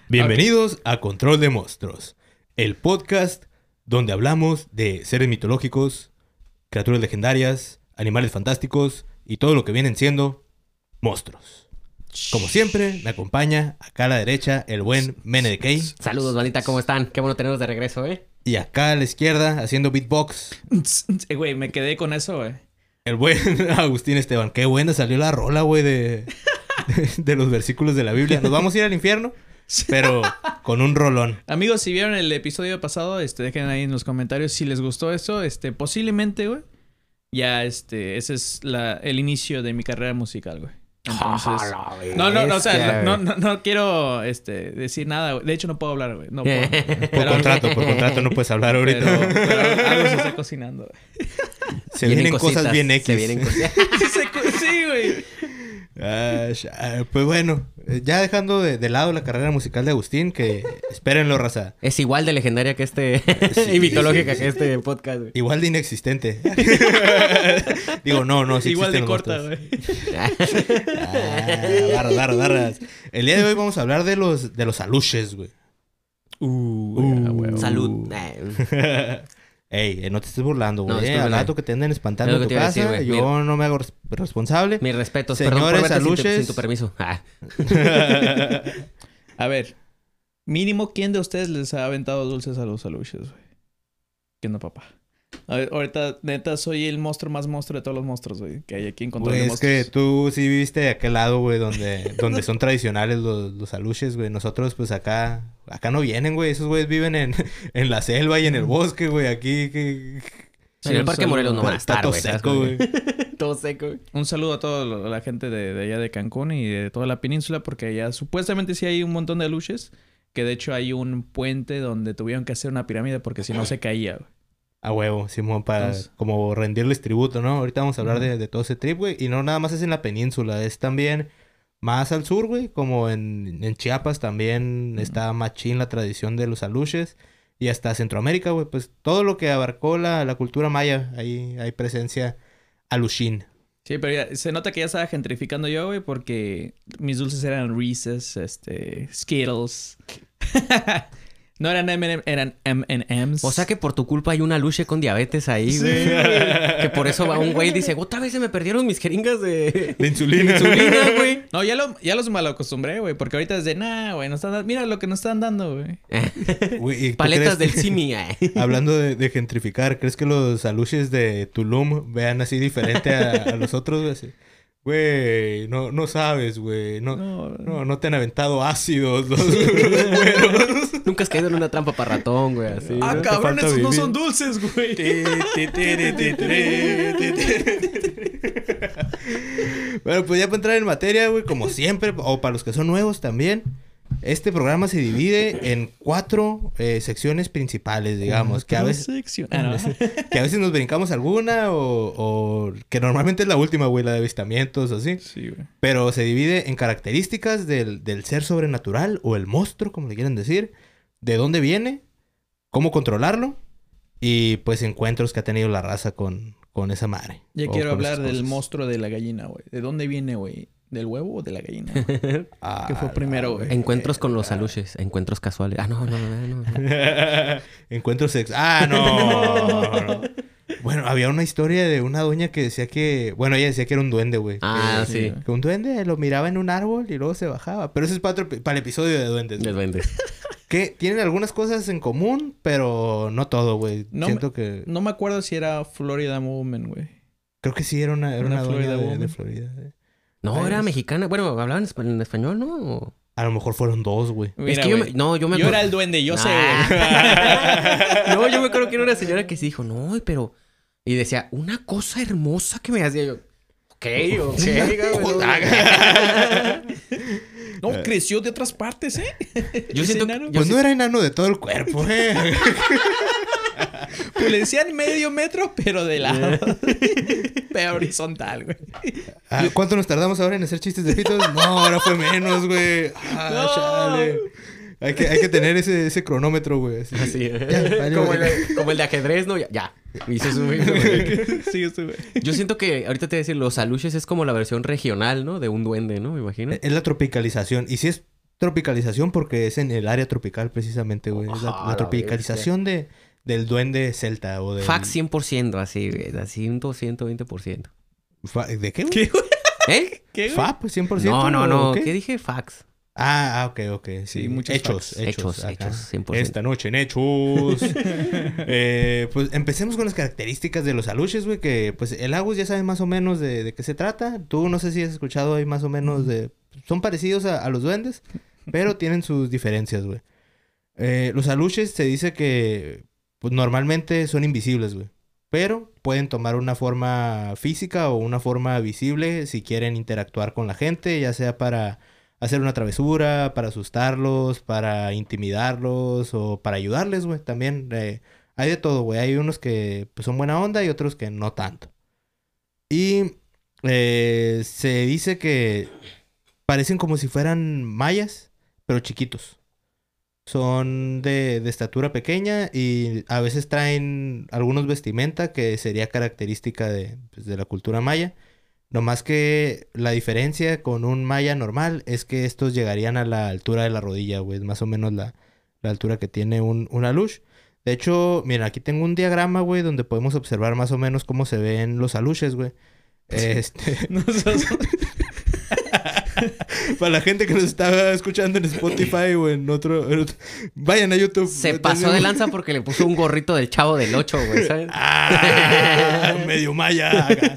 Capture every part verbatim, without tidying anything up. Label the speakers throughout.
Speaker 1: Bienvenidos a Control de Monstruos, el podcast donde hablamos de seres mitológicos, criaturas legendarias, animales fantásticos y todo lo que vienen siendo monstruos. Como siempre, me acompaña acá a la derecha el buen Mene de Key.
Speaker 2: Saludos, bandita, ¿cómo están? Qué bueno tenerlos de regreso, ¿eh?
Speaker 1: Y acá a la izquierda, haciendo beatbox,
Speaker 3: Eh, Güey, me quedé con eso, güey.
Speaker 1: el buen Agustín Esteban. Qué buena salió la rola, güey, de, de, de los versículos de la Biblia. Nos vamos a ir al infierno, pero con un rolón.
Speaker 3: Amigos, si vieron el episodio pasado, este, dejen ahí en los comentarios si les gustó eso. Este, posiblemente, güey, ya, este, ese es la, el inicio de mi carrera musical, güey. Entonces, no, no, no, o sea, no, no, no quiero, este, decir nada, güey. De hecho, no puedo hablar, güey. No puedo.
Speaker 1: Por
Speaker 3: Pero-
Speaker 1: contrato, por contrato no puedes hablar ahorita.
Speaker 3: Pero, pero algo se está cocinando, güey.
Speaker 1: Se vienen, cosas
Speaker 2: cositas,
Speaker 1: bien X.
Speaker 2: Se vienen cosas.
Speaker 3: Sí, se co- sí, güey.
Speaker 1: Ah, sh- pues bueno, eh, ya dejando de, de lado la carrera musical de Agustín, que espérenlo, raza.
Speaker 2: Es igual de legendaria que este...
Speaker 1: Sí,
Speaker 2: y mitológica
Speaker 1: sí,
Speaker 2: que este podcast, güey.
Speaker 1: Igual de inexistente. Digo, no, no, sí
Speaker 3: Igual de
Speaker 1: existen
Speaker 3: corta,
Speaker 1: los
Speaker 3: güey.
Speaker 1: monstruos. Ah, barras, barras, barras. El día de hoy vamos a hablar de los, de los aluches, güey.
Speaker 3: Uh, a huevo.
Speaker 2: Salud. Eh,
Speaker 1: Ey, eh, no te estés burlando, güey.
Speaker 2: No,
Speaker 1: eh,
Speaker 2: disculpe,
Speaker 1: al
Speaker 2: güey.
Speaker 1: rato que te anden espantando
Speaker 2: Es lo
Speaker 1: en tu
Speaker 2: que te iba a decir,
Speaker 1: casa,
Speaker 2: güey.
Speaker 1: yo no me hago res- responsable.
Speaker 2: Mis respetos.
Speaker 1: Señores
Speaker 2: Perdón por verte sin, tu-
Speaker 1: aluches.
Speaker 2: sin tu permiso. Ah.
Speaker 3: A ver, mínimo, ¿quién de ustedes les ha aventado dulces a los aluches, güey? ¿Quién no, papá? A ver, ahorita, neta, soy el monstruo más monstruo de todos los monstruos, güey, que hay aquí en Control
Speaker 1: Güey,
Speaker 3: de
Speaker 1: es que
Speaker 3: Monstruos.
Speaker 1: tú sí viviste de aquel lado, güey, donde, donde son tradicionales los, los aluches, güey. Nosotros, pues, acá... Acá no vienen, güey. Esos güeyes viven en, en la selva y en el bosque, güey. Aquí, que...
Speaker 2: En el Parque Morelos no van a
Speaker 1: Está
Speaker 2: estar,
Speaker 1: todo
Speaker 2: güey. ¿sabes
Speaker 1: seco,
Speaker 2: cómo?
Speaker 1: güey.
Speaker 2: Todo seco, güey.
Speaker 3: Un saludo a toda la gente de, de allá de Cancún y de toda la península, porque allá supuestamente sí hay un montón de aluches, que de hecho hay un puente donde tuvieron que hacer una pirámide porque si no se caía, güey.
Speaker 1: A huevo, Simón, para
Speaker 3: Entonces-
Speaker 1: como rendirles tributo, ¿no? Ahorita vamos a hablar
Speaker 3: Ujú.
Speaker 1: de, de todo ese trip, güey. Y no nada más es en la península, es también más al sur, güey. Como en, en Chiapas también
Speaker 3: Ujú.
Speaker 1: está machín la tradición de los aluches. Y hasta Centroamérica, güey. Pues todo lo que abarcó la, la cultura maya, ahí hay presencia aluchín.
Speaker 3: Sí, pero ya, se nota que ya estaba gentrificando yo, güey, porque mis dulces eran Reese's, este, Skittles. No eran M and M, eran M and M's.
Speaker 2: O sea que por tu culpa hay una luche con diabetes ahí,
Speaker 3: Sí,
Speaker 2: güey.
Speaker 3: güey.
Speaker 2: Que por eso va un güey y dice, otra vez se me perdieron mis jeringas de...
Speaker 1: De insulina.
Speaker 2: insulina, güey.
Speaker 3: No, ya, lo, ya los malacostumbré, güey, porque ahorita es de, nah, güey, nos están dando... Mira lo que nos están dando, güey.
Speaker 1: Güey, ¿y tú
Speaker 2: Paletas
Speaker 1: crees
Speaker 2: del
Speaker 1: que-
Speaker 2: Simi, eh.
Speaker 1: Hablando de, de gentrificar, ¿crees que los aluches de Tulum vean así diferente a, a los otros, güey? Así, güey, no, no sabes, güey. No,
Speaker 3: No,
Speaker 1: no, no te han aventado ácidos los, los güeros.
Speaker 2: Nunca has caído en una trampa para ratón, güey, así.
Speaker 3: Ah,
Speaker 1: ¿no? Te
Speaker 3: cabrón,
Speaker 1: falta
Speaker 3: esos no
Speaker 1: vivir.
Speaker 3: son dulces, güey.
Speaker 1: Ti, ti, tiri, ti, tiri, ti, tiri. Bueno, pues ya para entrar en materia, güey, como siempre, o para los que son nuevos también, este programa se divide en cuatro eh, secciones principales, digamos, que a veces...
Speaker 3: Sección. Ah, no.
Speaker 1: Que a veces nos brincamos alguna o, o que normalmente es la última, güey, la de avistamientos o así.
Speaker 3: Sí, güey.
Speaker 1: Pero se divide en características del, del ser sobrenatural o el monstruo, como le quieran decir, de dónde viene, cómo controlarlo y pues encuentros que ha tenido la raza con, con esa madre.
Speaker 3: Ya
Speaker 1: o
Speaker 3: quiero
Speaker 1: con
Speaker 3: hablar
Speaker 1: esas
Speaker 3: del
Speaker 1: cosas.
Speaker 3: monstruo de la gallina, güey. ¿De dónde viene, güey? ¿Del huevo o de la gallina?
Speaker 1: Ah,
Speaker 3: ¿Qué fue primero, güey?
Speaker 2: Encuentros con los aluches, encuentros casuales. Ah, no, no, no, no.
Speaker 1: Encuentros sex... Ah, no, no. Bueno, había una historia de una doña que decía que... Bueno, ella decía que era un duende, güey.
Speaker 2: Ah,
Speaker 1: que,
Speaker 2: sí.
Speaker 1: Que un duende lo miraba en un árbol y luego se bajaba. Pero eso es para, otro ep- para el episodio de duendes.
Speaker 2: De
Speaker 1: güey.
Speaker 2: duendes.
Speaker 1: Que tienen algunas cosas en común, pero no todo, güey.
Speaker 3: No
Speaker 1: Siento que...
Speaker 3: No me acuerdo si era Florida Woman, güey.
Speaker 1: Creo que sí era una, era
Speaker 3: Una
Speaker 1: una, doña
Speaker 3: Florida
Speaker 1: de,
Speaker 3: woman.
Speaker 1: de Florida. eh.
Speaker 2: No,
Speaker 3: Ay,
Speaker 2: era
Speaker 3: es-
Speaker 2: mexicana. Bueno, hablaban espa- en español, ¿no? O-
Speaker 1: A lo mejor fueron dos, güey.
Speaker 3: Mira,
Speaker 2: es que yo
Speaker 3: güey,
Speaker 2: me... No, yo me
Speaker 3: Yo
Speaker 2: acuerdo-
Speaker 3: era el duende, yo sé,
Speaker 2: Ah.
Speaker 3: güey.
Speaker 2: No, yo me acuerdo que era una señora que sí dijo, no, pero... Y decía, una cosa hermosa que me hacía yo. Ok, ok.
Speaker 3: No, creció de otras partes, ¿eh?
Speaker 2: Yo
Speaker 3: Ese
Speaker 2: siento que-
Speaker 3: enano.
Speaker 2: yo
Speaker 1: Pues
Speaker 2: sí-
Speaker 1: no era enano de todo el cuerpo, eh.
Speaker 3: Pues le decían medio metro, pero de lado. Pero horizontal, güey.
Speaker 1: Ah, ¿cuánto nos tardamos ahora en hacer chistes de pitos? No, ahora fue menos, güey. Ah,
Speaker 3: No.
Speaker 1: chale. Hay que, hay que tener ese, ese cronómetro, güey. Así.
Speaker 2: Así,
Speaker 1: Ya, vale,
Speaker 2: como,
Speaker 1: vale.
Speaker 2: el, como el de ajedrez, ¿no? Ya, ya. Y se sube.
Speaker 3: Sí, eso, güey.
Speaker 2: Yo siento que, ahorita te voy a decir, los aluches es como la versión regional, ¿no? De un duende, ¿no? Me imagino.
Speaker 1: Es la tropicalización. Y sí es tropicalización porque es en el área tropical precisamente, güey. Es la,
Speaker 2: Ajá,
Speaker 1: la
Speaker 2: la
Speaker 1: tropicalización de, del duende celta o del...
Speaker 2: Fax cien por ciento, así, güey. Así un doscientos veinte por ciento.
Speaker 1: Fa- ¿De qué, güey?
Speaker 3: ¿Qué, güey?
Speaker 2: ¿Eh?
Speaker 3: ¿Qué, güey?
Speaker 1: ¿Fap? ¿cien por ciento?
Speaker 2: No, no, no.
Speaker 1: ¿o
Speaker 2: ¿Qué?
Speaker 1: qué?
Speaker 2: dije? Fax.
Speaker 1: Ah, ah, ok, ok. Sí,
Speaker 3: Sí, muchos
Speaker 1: hechos,
Speaker 3: facts.
Speaker 1: hechos.
Speaker 2: Hechos,
Speaker 1: acá.
Speaker 2: hechos, cien por ciento.
Speaker 1: Esta noche en hechos. Eh, pues empecemos con las características de los aluches, güey. Que pues el Agus ya sabe más o menos de, de qué se trata. Tú no sé si has escuchado ahí más o menos de... Son parecidos a, a los duendes, pero tienen sus diferencias, güey. Eh, los aluches se dice que pues normalmente son invisibles, güey. Pero pueden tomar una forma física o una forma visible si quieren interactuar con la gente, ya sea para hacer una travesura, para asustarlos, para intimidarlos o para ayudarles, güey. También eh, hay de todo, güey. Hay unos que pues, son buena onda y otros que no tanto. Y eh, se dice que parecen como si fueran mayas, pero chiquitos. Son de, de estatura pequeña y a veces traen algunos vestimenta que sería característica de, pues, de la cultura maya. No más que la diferencia con un maya normal es que estos llegarían a la altura de la rodilla, güey. Es más o menos la, la altura que tiene un, un alush. De hecho, mira, aquí tengo un diagrama, güey, donde podemos observar más o menos cómo se ven los alushes, güey. Este...
Speaker 3: No seas-
Speaker 1: Para la gente que nos está escuchando en Spotify o en otro... en otro- Vayan a YouTube.
Speaker 2: Se
Speaker 1: Eh,
Speaker 2: pasó
Speaker 1: tenemos-
Speaker 2: de lanza porque le puso un gorrito del Chavo del ocho, güey, ¿sabes?
Speaker 1: ¡Ah! Medio maya. acá.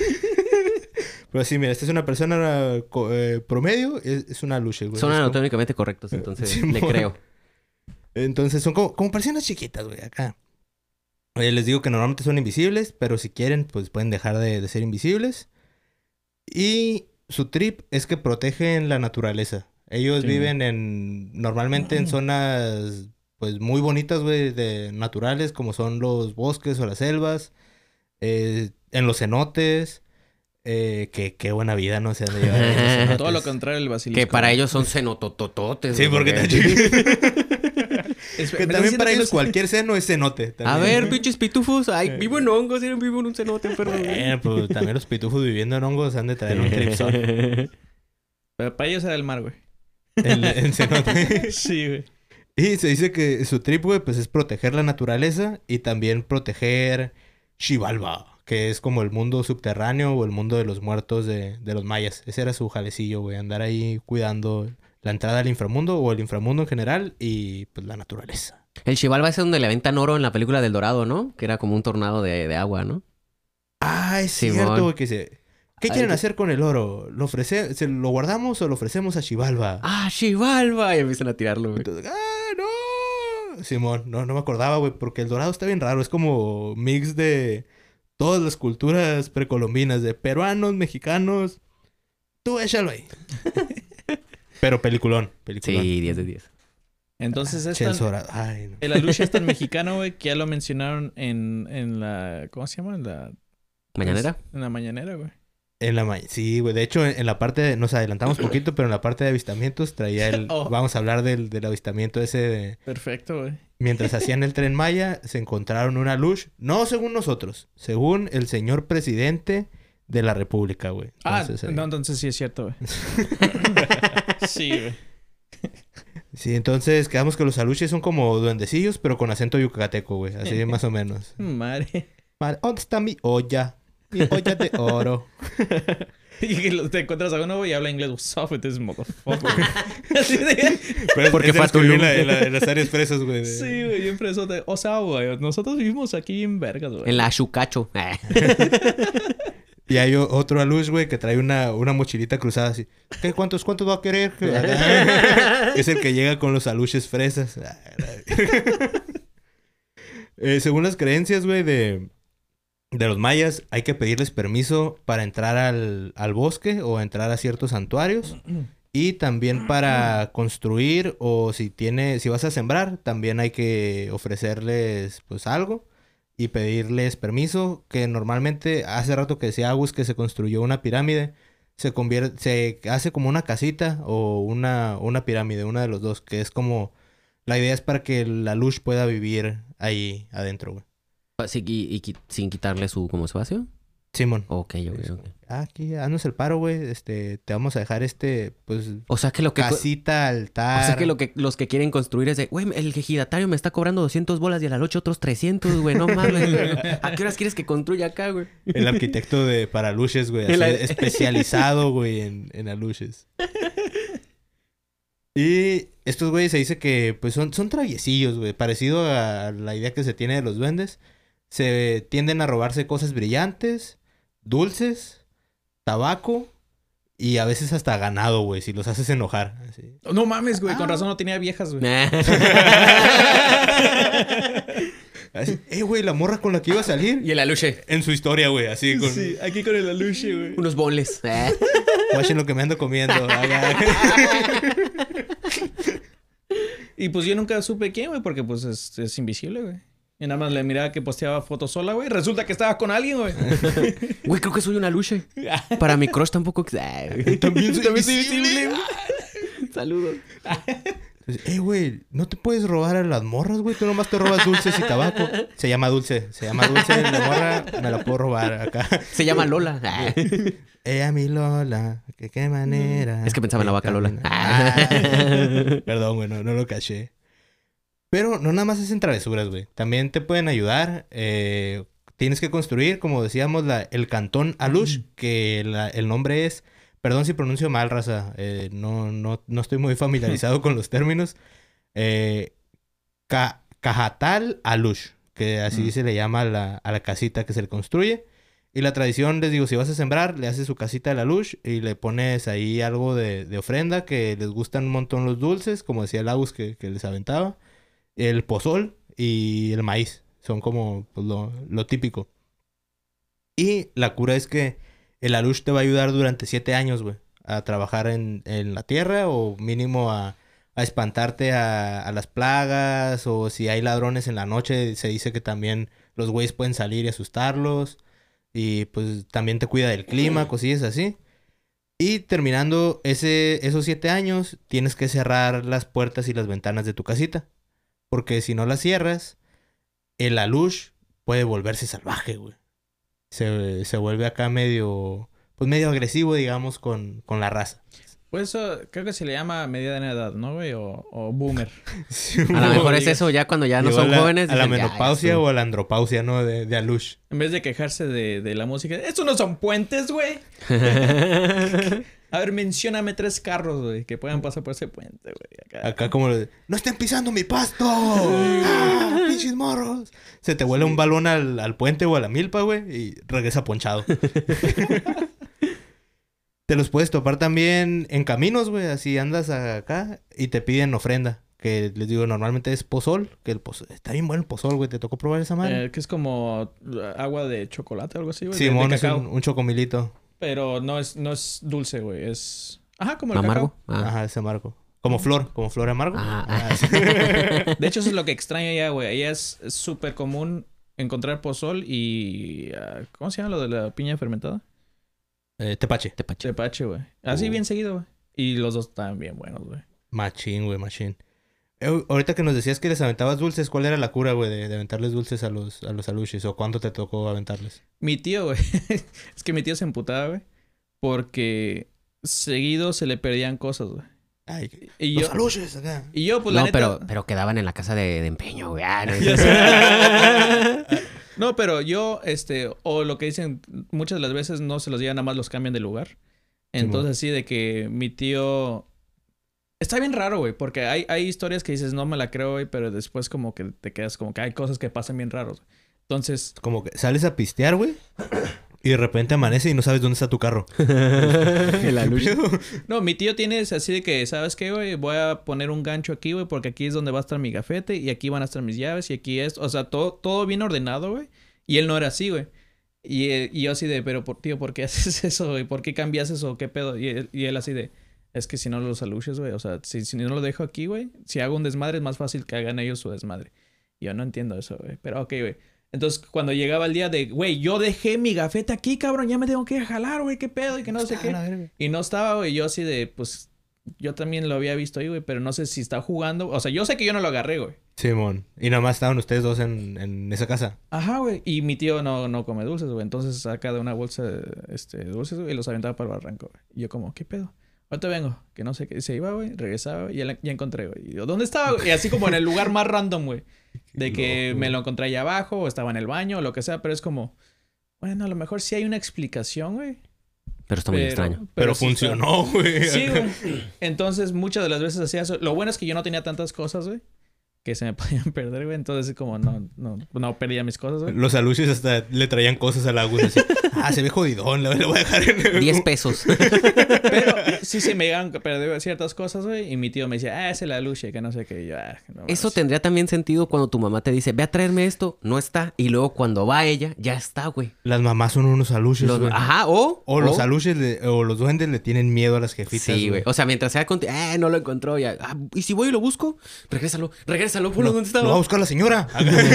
Speaker 1: Pero sí, mira, esta es una persona co- eh, promedio. Es, es una luche, güey.
Speaker 2: Son
Speaker 1: Es como-
Speaker 2: anatómicamente correctos, entonces
Speaker 1: Simón.
Speaker 2: le creo.
Speaker 1: Entonces son como, como personas chiquitas, güey, acá. Eh, les digo que normalmente son invisibles, pero si quieren, pues pueden dejar de, de ser invisibles. Y su trip es que protegen la naturaleza. Ellos
Speaker 3: Sí.
Speaker 1: viven en... Normalmente en zonas, pues, muy bonitas, güey, de naturales, como son los bosques o las selvas. eh, en los cenotes. Eh, que qué buena vida, ¿no? Se han de llevar en los cenotes.
Speaker 3: Todo lo contrario del basilisco.
Speaker 2: Que para ellos son cenototototes.
Speaker 1: Sí,
Speaker 2: güey,
Speaker 1: porque está
Speaker 2: porque-
Speaker 1: chiquito.
Speaker 3: Es-
Speaker 1: Que
Speaker 3: me
Speaker 1: también
Speaker 3: estás
Speaker 1: para
Speaker 3: diciendo
Speaker 1: ellos
Speaker 3: que
Speaker 1: cualquier seno es cenote.
Speaker 2: A
Speaker 1: también.
Speaker 2: ver, pinches pitufos. Ay, vivo en hongos, eran vivo en un cenote, perdón.
Speaker 1: Bueno, pues también los pitufos viviendo en hongos han de traer un tripsol.
Speaker 3: Pero para ellos era el mar, güey.
Speaker 1: En, en cenote.
Speaker 3: Sí, güey.
Speaker 1: Y se dice que su trip, güey, pues es proteger la naturaleza y también proteger Xibalba, que es como el mundo subterráneo o el mundo de los muertos de, de los mayas. Ese era su jalecillo, güey, andar ahí cuidando la entrada al inframundo o el inframundo en general y pues la naturaleza.
Speaker 2: El Xibalba es donde le aventan oro en la película del Dorado, ¿no? Que era como un tornado de, de agua, ¿no?
Speaker 1: Ah, es
Speaker 2: Simón.
Speaker 1: cierto, güey, que se... ¿Qué
Speaker 2: Ay,
Speaker 1: quieren
Speaker 2: que-
Speaker 1: hacer con el oro? ¿Lo ofrece... ¿Se lo guardamos o lo ofrecemos a Xibalba?
Speaker 2: ¡Ah, Xibalba! Y empiezan a tirarlo, güey.
Speaker 1: Entonces, ¡ah, no! Simón, no, no me acordaba, güey, porque el dorado está bien raro. Es como mix de todas las culturas precolombinas, de peruanos, mexicanos. Tú échalo ahí. Pero peliculón, peliculón.
Speaker 2: Sí, diez de diez.
Speaker 3: Entonces es
Speaker 1: Chels
Speaker 3: tan...
Speaker 1: dorado. Ay, no.
Speaker 3: El aluche es tan mexicano, güey, que ya lo mencionaron en, en la... ¿Cómo se llama? En la...
Speaker 2: ¿Mañanera?
Speaker 3: En la mañanera, güey.
Speaker 1: En la ma- sí, güey. De hecho, en, en la parte de... Nos adelantamos poquito, pero en la parte de avistamientos traía el...
Speaker 3: Oh.
Speaker 1: Vamos a hablar del, del avistamiento ese de...
Speaker 3: Perfecto, güey.
Speaker 1: Mientras hacían el Tren Maya, se encontraron una luz. No según nosotros, según el señor presidente de la República, güey.
Speaker 3: Ah,
Speaker 1: Entonces, eh,
Speaker 3: no, entonces sí es cierto, güey. Sí, güey.
Speaker 1: Sí, entonces quedamos que los aluches son como duendecillos, pero con acento yucateco, güey. Así más o menos.
Speaker 3: Madre.
Speaker 1: Vale, ¿dónde está mi olla? Mi olla de oro.
Speaker 3: Y que lo- te encuentras a uno, güey, y habla inglés. What's up with this motherfucker? Así de...
Speaker 1: Pero
Speaker 2: Porque
Speaker 1: ese
Speaker 2: fue a
Speaker 1: los que viví en,
Speaker 2: Tulum.
Speaker 1: la- en la- en las áreas fresas, güey. de-
Speaker 3: Sí, güey, bien preso. de- O sea, güey, nosotros vivimos aquí en vergas, güey.
Speaker 2: En la Chucacho. Ah.
Speaker 1: Y hay o- otro alush, güey, que trae una, una mochilita cruzada así. ¿Qué? ¿Cuántos, cuántos va a querer? Es el que llega con los aluches fresas. Eh, según las creencias, güey, de, de los mayas, hay que pedirles permiso para entrar al, al bosque o entrar a ciertos santuarios. Y también para construir o si tiene, si vas a sembrar, también hay que ofrecerles pues algo y pedirles permiso, que normalmente hace rato que decía Agus que se construyó una pirámide, se convierte, se hace como una casita o una, una pirámide, una de los dos, que es como, la idea es para que la luz pueda vivir ahí adentro, güey.
Speaker 2: Sí, y, y qui- sin quitarle su como espacio.
Speaker 1: Simón.
Speaker 2: Ok, ok, ok.
Speaker 1: Ah, aquí, haznos el paro, güey. Este, te vamos a dejar este, pues...
Speaker 2: O sea que lo que...
Speaker 1: Casita, altar...
Speaker 2: O sea que, lo que los que quieren construir es de... Güey, el ejidatario me está cobrando doscientas bolas y a la noche otros trescientos, güey. No mames. ¿A qué horas quieres que construya acá, güey?
Speaker 1: El arquitecto de para aluches, güey. Así,
Speaker 2: El-
Speaker 1: especializado, güey, en, en aluches. Y estos güeyes se dice que, pues, son, son traviesillos, güey. Parecido a la idea que se tiene de los duendes. Se tienden a robarse cosas brillantes, dulces, tabaco y a veces hasta ganado, güey, si los haces enojar. Así.
Speaker 3: No mames, güey. Con razón no tenía viejas, güey.
Speaker 1: Así, eh, güey, la morra con la que iba a salir.
Speaker 2: Y el aluche.
Speaker 1: En su historia, güey, así con...
Speaker 3: Sí, aquí con el aluche, güey.
Speaker 2: Unos boles.
Speaker 1: Guachen lo que me ando comiendo.
Speaker 3: Y pues yo nunca supe quién, güey, porque pues es, es invisible, güey. Y nada más le miraba que posteaba fotos sola, güey. Resulta que estaba con alguien, güey.
Speaker 2: Güey, creo que soy un aluche. Para mi crush tampoco... Ay,
Speaker 1: También soy
Speaker 2: También soy
Speaker 1: invisible,
Speaker 2: invisible. Saludos.
Speaker 1: Entonces, eh, güey, no te puedes robar a las morras, güey. Tú nomás te robas dulces y tabaco. Se llama dulce. Se llama dulce. La morra me la puedo robar acá.
Speaker 2: Se llama Lola.
Speaker 1: Ella mi Lola. Que qué manera.
Speaker 2: Es que pensaba en la vaca Lola.
Speaker 1: Ah. Perdón, güey. No, no lo caché. Pero no nada más hacen travesuras, güey. También te pueden ayudar. Eh, tienes que construir, como decíamos, la, el cantón Alush. Que la, el nombre es... Perdón si pronuncio mal, raza. Eh, no, no, no estoy muy familiarizado con los términos. Eh, Ca- Cajatal Alush. Que así
Speaker 3: Mm.
Speaker 1: se le llama a la, a la casita que se le construye. Y la tradición, les digo, si vas a sembrar, le haces su casita de la luz y le pones ahí algo de, de ofrenda, que les gustan un montón los dulces, como decía el Agus que, que les aventaba. El pozol y el maíz. Son como pues, lo, lo típico. Y la cura es que el Alush te va a ayudar durante siete años, güey. A trabajar en, en la tierra o mínimo a, a espantarte a, a las plagas. O si hay ladrones en la noche, se dice que también los güeyes pueden salir y asustarlos. Y pues también te cuida del clima, cosillas así. Y terminando ese, esos siete años, tienes que cerrar las puertas y las ventanas de tu casita. Porque si no las cierras, el Alush puede volverse salvaje, güey. Se, se vuelve acá medio... Pues medio agresivo, digamos, con, con la raza.
Speaker 3: Pues eso creo que se le llama mediana edad, ¿no, güey? O, o boomer.
Speaker 2: A lo mejor es eso ya cuando ya no
Speaker 1: Llegó
Speaker 2: son
Speaker 1: a la,
Speaker 2: jóvenes.
Speaker 1: A la
Speaker 2: dicen, ya,
Speaker 1: menopausia
Speaker 2: ya,
Speaker 1: o a la andropausia, ¿no? De, de Alush.
Speaker 3: En vez de quejarse de, de la música. ¡Estos no son puentes, güey! A ver, mencióname tres carros, güey, que puedan pasar por ese puente, güey. Acá.
Speaker 1: Acá como... de, ¡no estén pisando mi pasto! ¡Ah, pinches morros! Se te vuela un balón al, al puente o a la milpa, güey, y regresa ponchado. Te los puedes topar también en caminos, güey. Así andas acá y te piden ofrenda. Que les digo, normalmente es pozol. Que el pozol... Está bien bueno el pozol, güey. ¿Te tocó probar esa madre?
Speaker 3: Eh, que es como agua de chocolate o algo así, güey. de-
Speaker 1: Simón
Speaker 3: de
Speaker 1: es un,
Speaker 3: cacao.
Speaker 1: un chocomilito.
Speaker 3: Pero no es, no es dulce, güey. Es... Ajá, como el
Speaker 2: ¿Amargo?
Speaker 3: cacao.
Speaker 2: Ah.
Speaker 1: Ajá, ese amargo. Como flor. Como flor amargo.
Speaker 2: Ah,
Speaker 1: Ah, sí.
Speaker 3: De hecho, eso es lo que extraño allá, güey. Allá es es súper común encontrar pozol y... ah, ¿cómo se llama lo de la piña fermentada?
Speaker 1: Eh, tepache.
Speaker 2: Tepache.
Speaker 3: Tepache, güey. Así
Speaker 1: Uh.
Speaker 3: bien seguido, güey. Y los dos están bien buenos, güey.
Speaker 1: Machín, güey, machín. Eh, ahorita que nos decías que les aventabas dulces, ¿cuál era la cura, güey, de, de aventarles dulces a los, a los alushis? ¿O cuánto te tocó aventarles?
Speaker 3: Mi tío, güey. Es que mi tío se emputaba, güey. Porque seguido se le perdían cosas, güey.
Speaker 1: Ay,
Speaker 3: Y
Speaker 1: los
Speaker 3: yo...
Speaker 1: alushis acá.
Speaker 3: Y yo, pues la
Speaker 2: No,
Speaker 3: neta...
Speaker 2: pero, pero quedaban en la casa de, de empeño, güey. Ah, no,
Speaker 3: Ya sé. No, pero yo, este, o lo que dicen, muchas de las veces no se los llevan, nada más los cambian de lugar. Entonces, así de que mi tío... Está bien raro, güey, porque hay, hay historias que dices, no me la creo, güey, pero después como que te quedas como que hay cosas que pasan bien raros. Entonces...
Speaker 1: Como que sales a pistear, güey. Y de repente amanece y no sabes dónde está tu carro.
Speaker 2: El aluche.
Speaker 3: No, mi tío tiene ese así de que, ¿sabes qué, güey? Voy a poner un gancho aquí, güey, porque aquí es donde va a estar mi gafete y aquí van a estar mis llaves y aquí esto. O sea, todo, todo bien ordenado, güey. Y él no era así, güey. Y, él- y yo así de, pero por, tío, ¿por qué haces eso, güey? ¿Por qué cambias eso? ¿Qué pedo? Y él, y él así de, es que si no los aluches, güey. O sea, si, si no lo dejo aquí, güey, si hago un desmadre es más fácil que hagan ellos su desmadre. Y yo no entiendo eso, güey. Pero ok, güey. Entonces, cuando llegaba el día de, güey, yo dejé mi gafeta aquí, cabrón, ya me tengo que jalar, güey, qué pedo y que no sé qué. Y no estaba, güey, yo así de, pues, yo también lo había visto ahí, güey, pero no sé si está jugando. O sea, yo sé que yo no lo agarré, güey.
Speaker 1: Simón. Y nada más estaban ustedes dos en, en esa casa.
Speaker 3: Ajá, güey. Y mi tío no, no come dulces, güey. Entonces saca de una bolsa de este, dulces, güey, y los aventaba para el barranco, güey. Y yo como, ¿qué pedo? Ahorita vengo. Que no sé qué. Se iba, güey. Regresaba y ya, la- ya encontré, güey. Y yo, ¿dónde estaba, güey? Y así como en el lugar más random, güey. De que
Speaker 1: loco,
Speaker 3: me
Speaker 1: güey.
Speaker 3: lo encontré allá abajo o estaba en el baño o lo que sea. Pero es como, bueno, a lo mejor sí hay una explicación, güey.
Speaker 2: Pero está muy
Speaker 3: Pero-
Speaker 2: extraño.
Speaker 1: Pero
Speaker 3: sí está-
Speaker 1: funcionó, güey.
Speaker 3: Sí, güey. Entonces, muchas de las veces hacía eso. Lo bueno es que yo no tenía tantas cosas, güey, que se me podían perder, güey. Entonces, como no, no, no perdía mis cosas, güey.
Speaker 1: Los aluches hasta le traían cosas a la Agus así. Ah, se ve jodidón. Le, le voy a dejar en...
Speaker 2: diez pesos.
Speaker 3: Pero sí se me llegaron a perder ciertas cosas, güey. Y mi tío me decía, ah, es el aluche, que no sé qué. Y yo, ah, no,
Speaker 2: Eso
Speaker 3: mames.
Speaker 2: tendría también sentido cuando tu mamá te dice, ve a traerme esto, no está. Y luego cuando va ella, ya está, güey.
Speaker 1: Las mamás son unos aluches,
Speaker 2: Los-
Speaker 1: güey.
Speaker 2: Ajá, o...
Speaker 1: O los aluches le- o los duendes le tienen miedo a las jefitas.
Speaker 2: Sí, güey. O sea, mientras sea contigo, eh, no lo encontró ya. Ah, ¿y si voy y lo busco? Regrésalo, regrésalo, ponlo
Speaker 1: Lo,
Speaker 2: donde
Speaker 1: lo va a
Speaker 2: estaba.
Speaker 1: buscar la señora.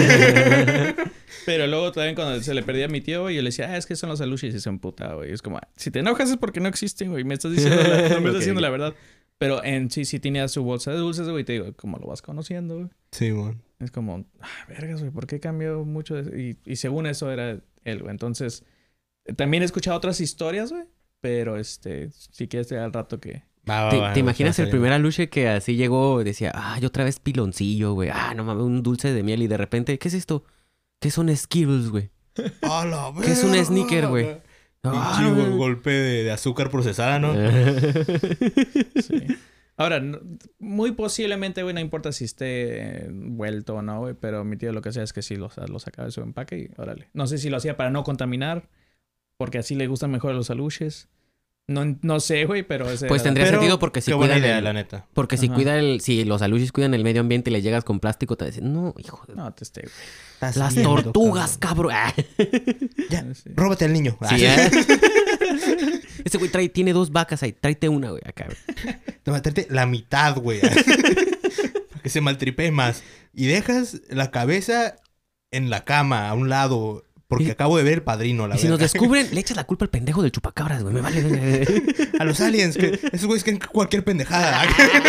Speaker 3: Pero luego también cuando se le perdía a mi tío, güey, yo le decía, ah, es que son los aluches y se emputaba, güey. Es como, ah, si te enojas es porque no existen, güey. Me estás diciendo, la, no me estás
Speaker 2: Ok,
Speaker 3: diciendo
Speaker 2: ok.
Speaker 3: la verdad. Pero en sí, sí tenía su bolsa de dulces, güey. Te digo, como lo vas conociendo, güey.
Speaker 1: Sí, mon.
Speaker 3: Es como, ah, vergas, güey, ¿por qué cambió mucho? de- Y, y según eso era él, güey. Entonces, eh, también he escuchado otras historias, güey. Pero, este, si quieres te da al rato que...
Speaker 1: Va, va,
Speaker 2: ¿Te,
Speaker 1: va,
Speaker 2: te
Speaker 1: va,
Speaker 2: imaginas
Speaker 1: va
Speaker 2: el
Speaker 1: saliendo.
Speaker 2: primer aluche que así llegó y decía, ah, yo otra vez piloncillo, güey. Ah, no mames, un dulce de miel y de repente, ¿qué es esto? ¿Qué son Skittles, güey?
Speaker 1: ¡A la
Speaker 2: ¿Qué es un
Speaker 1: verga!
Speaker 2: sneaker, güey? Ah,
Speaker 1: Pinche
Speaker 2: no,
Speaker 1: go-
Speaker 2: no.
Speaker 1: golpe de, de azúcar procesada, ¿no?
Speaker 3: Sí. Ahora, no- muy posiblemente, güey, no importa si esté vuelto o no, güey. Pero mi tío lo que hacía es que sí lo, lo sacaba de su empaque y órale. No sé si lo hacía para no contaminar. Porque así le gustan mejor los aluches. No, no sé, güey, pero ese
Speaker 2: Pues
Speaker 3: era-
Speaker 2: tendría
Speaker 1: Pero
Speaker 2: sentido porque si
Speaker 1: qué buena
Speaker 2: cuidan
Speaker 1: idea,
Speaker 2: el-
Speaker 1: la neta.
Speaker 2: Porque si
Speaker 3: Ajá.
Speaker 2: cuida el... Si los aluches cuidan el medio ambiente y le llegas con plástico, te dicen, no, hijo de...
Speaker 3: No, te esté, güey.
Speaker 1: Estás
Speaker 2: Las
Speaker 1: viendo,
Speaker 2: tortugas, cabrón. Ah.
Speaker 1: Ya,
Speaker 3: Sí.
Speaker 1: róbate al niño.
Speaker 2: Sí,
Speaker 1: Ah,
Speaker 2: ¿eh? Ese güey trae, tiene dos vacas ahí. Tráete una, güey, acá, güey.
Speaker 1: Te va a traerte la mitad, güey. Para que se maltripee más. Y dejas la cabeza en la cama, a un lado. Porque
Speaker 2: Y-
Speaker 1: acabo de ver El Padrino, la
Speaker 2: Y si nos
Speaker 1: verga.
Speaker 2: descubren, le echas la culpa al pendejo del chupacabras, güey. Me vale.
Speaker 1: A los aliens, que esos güeyes creen cualquier pendejada.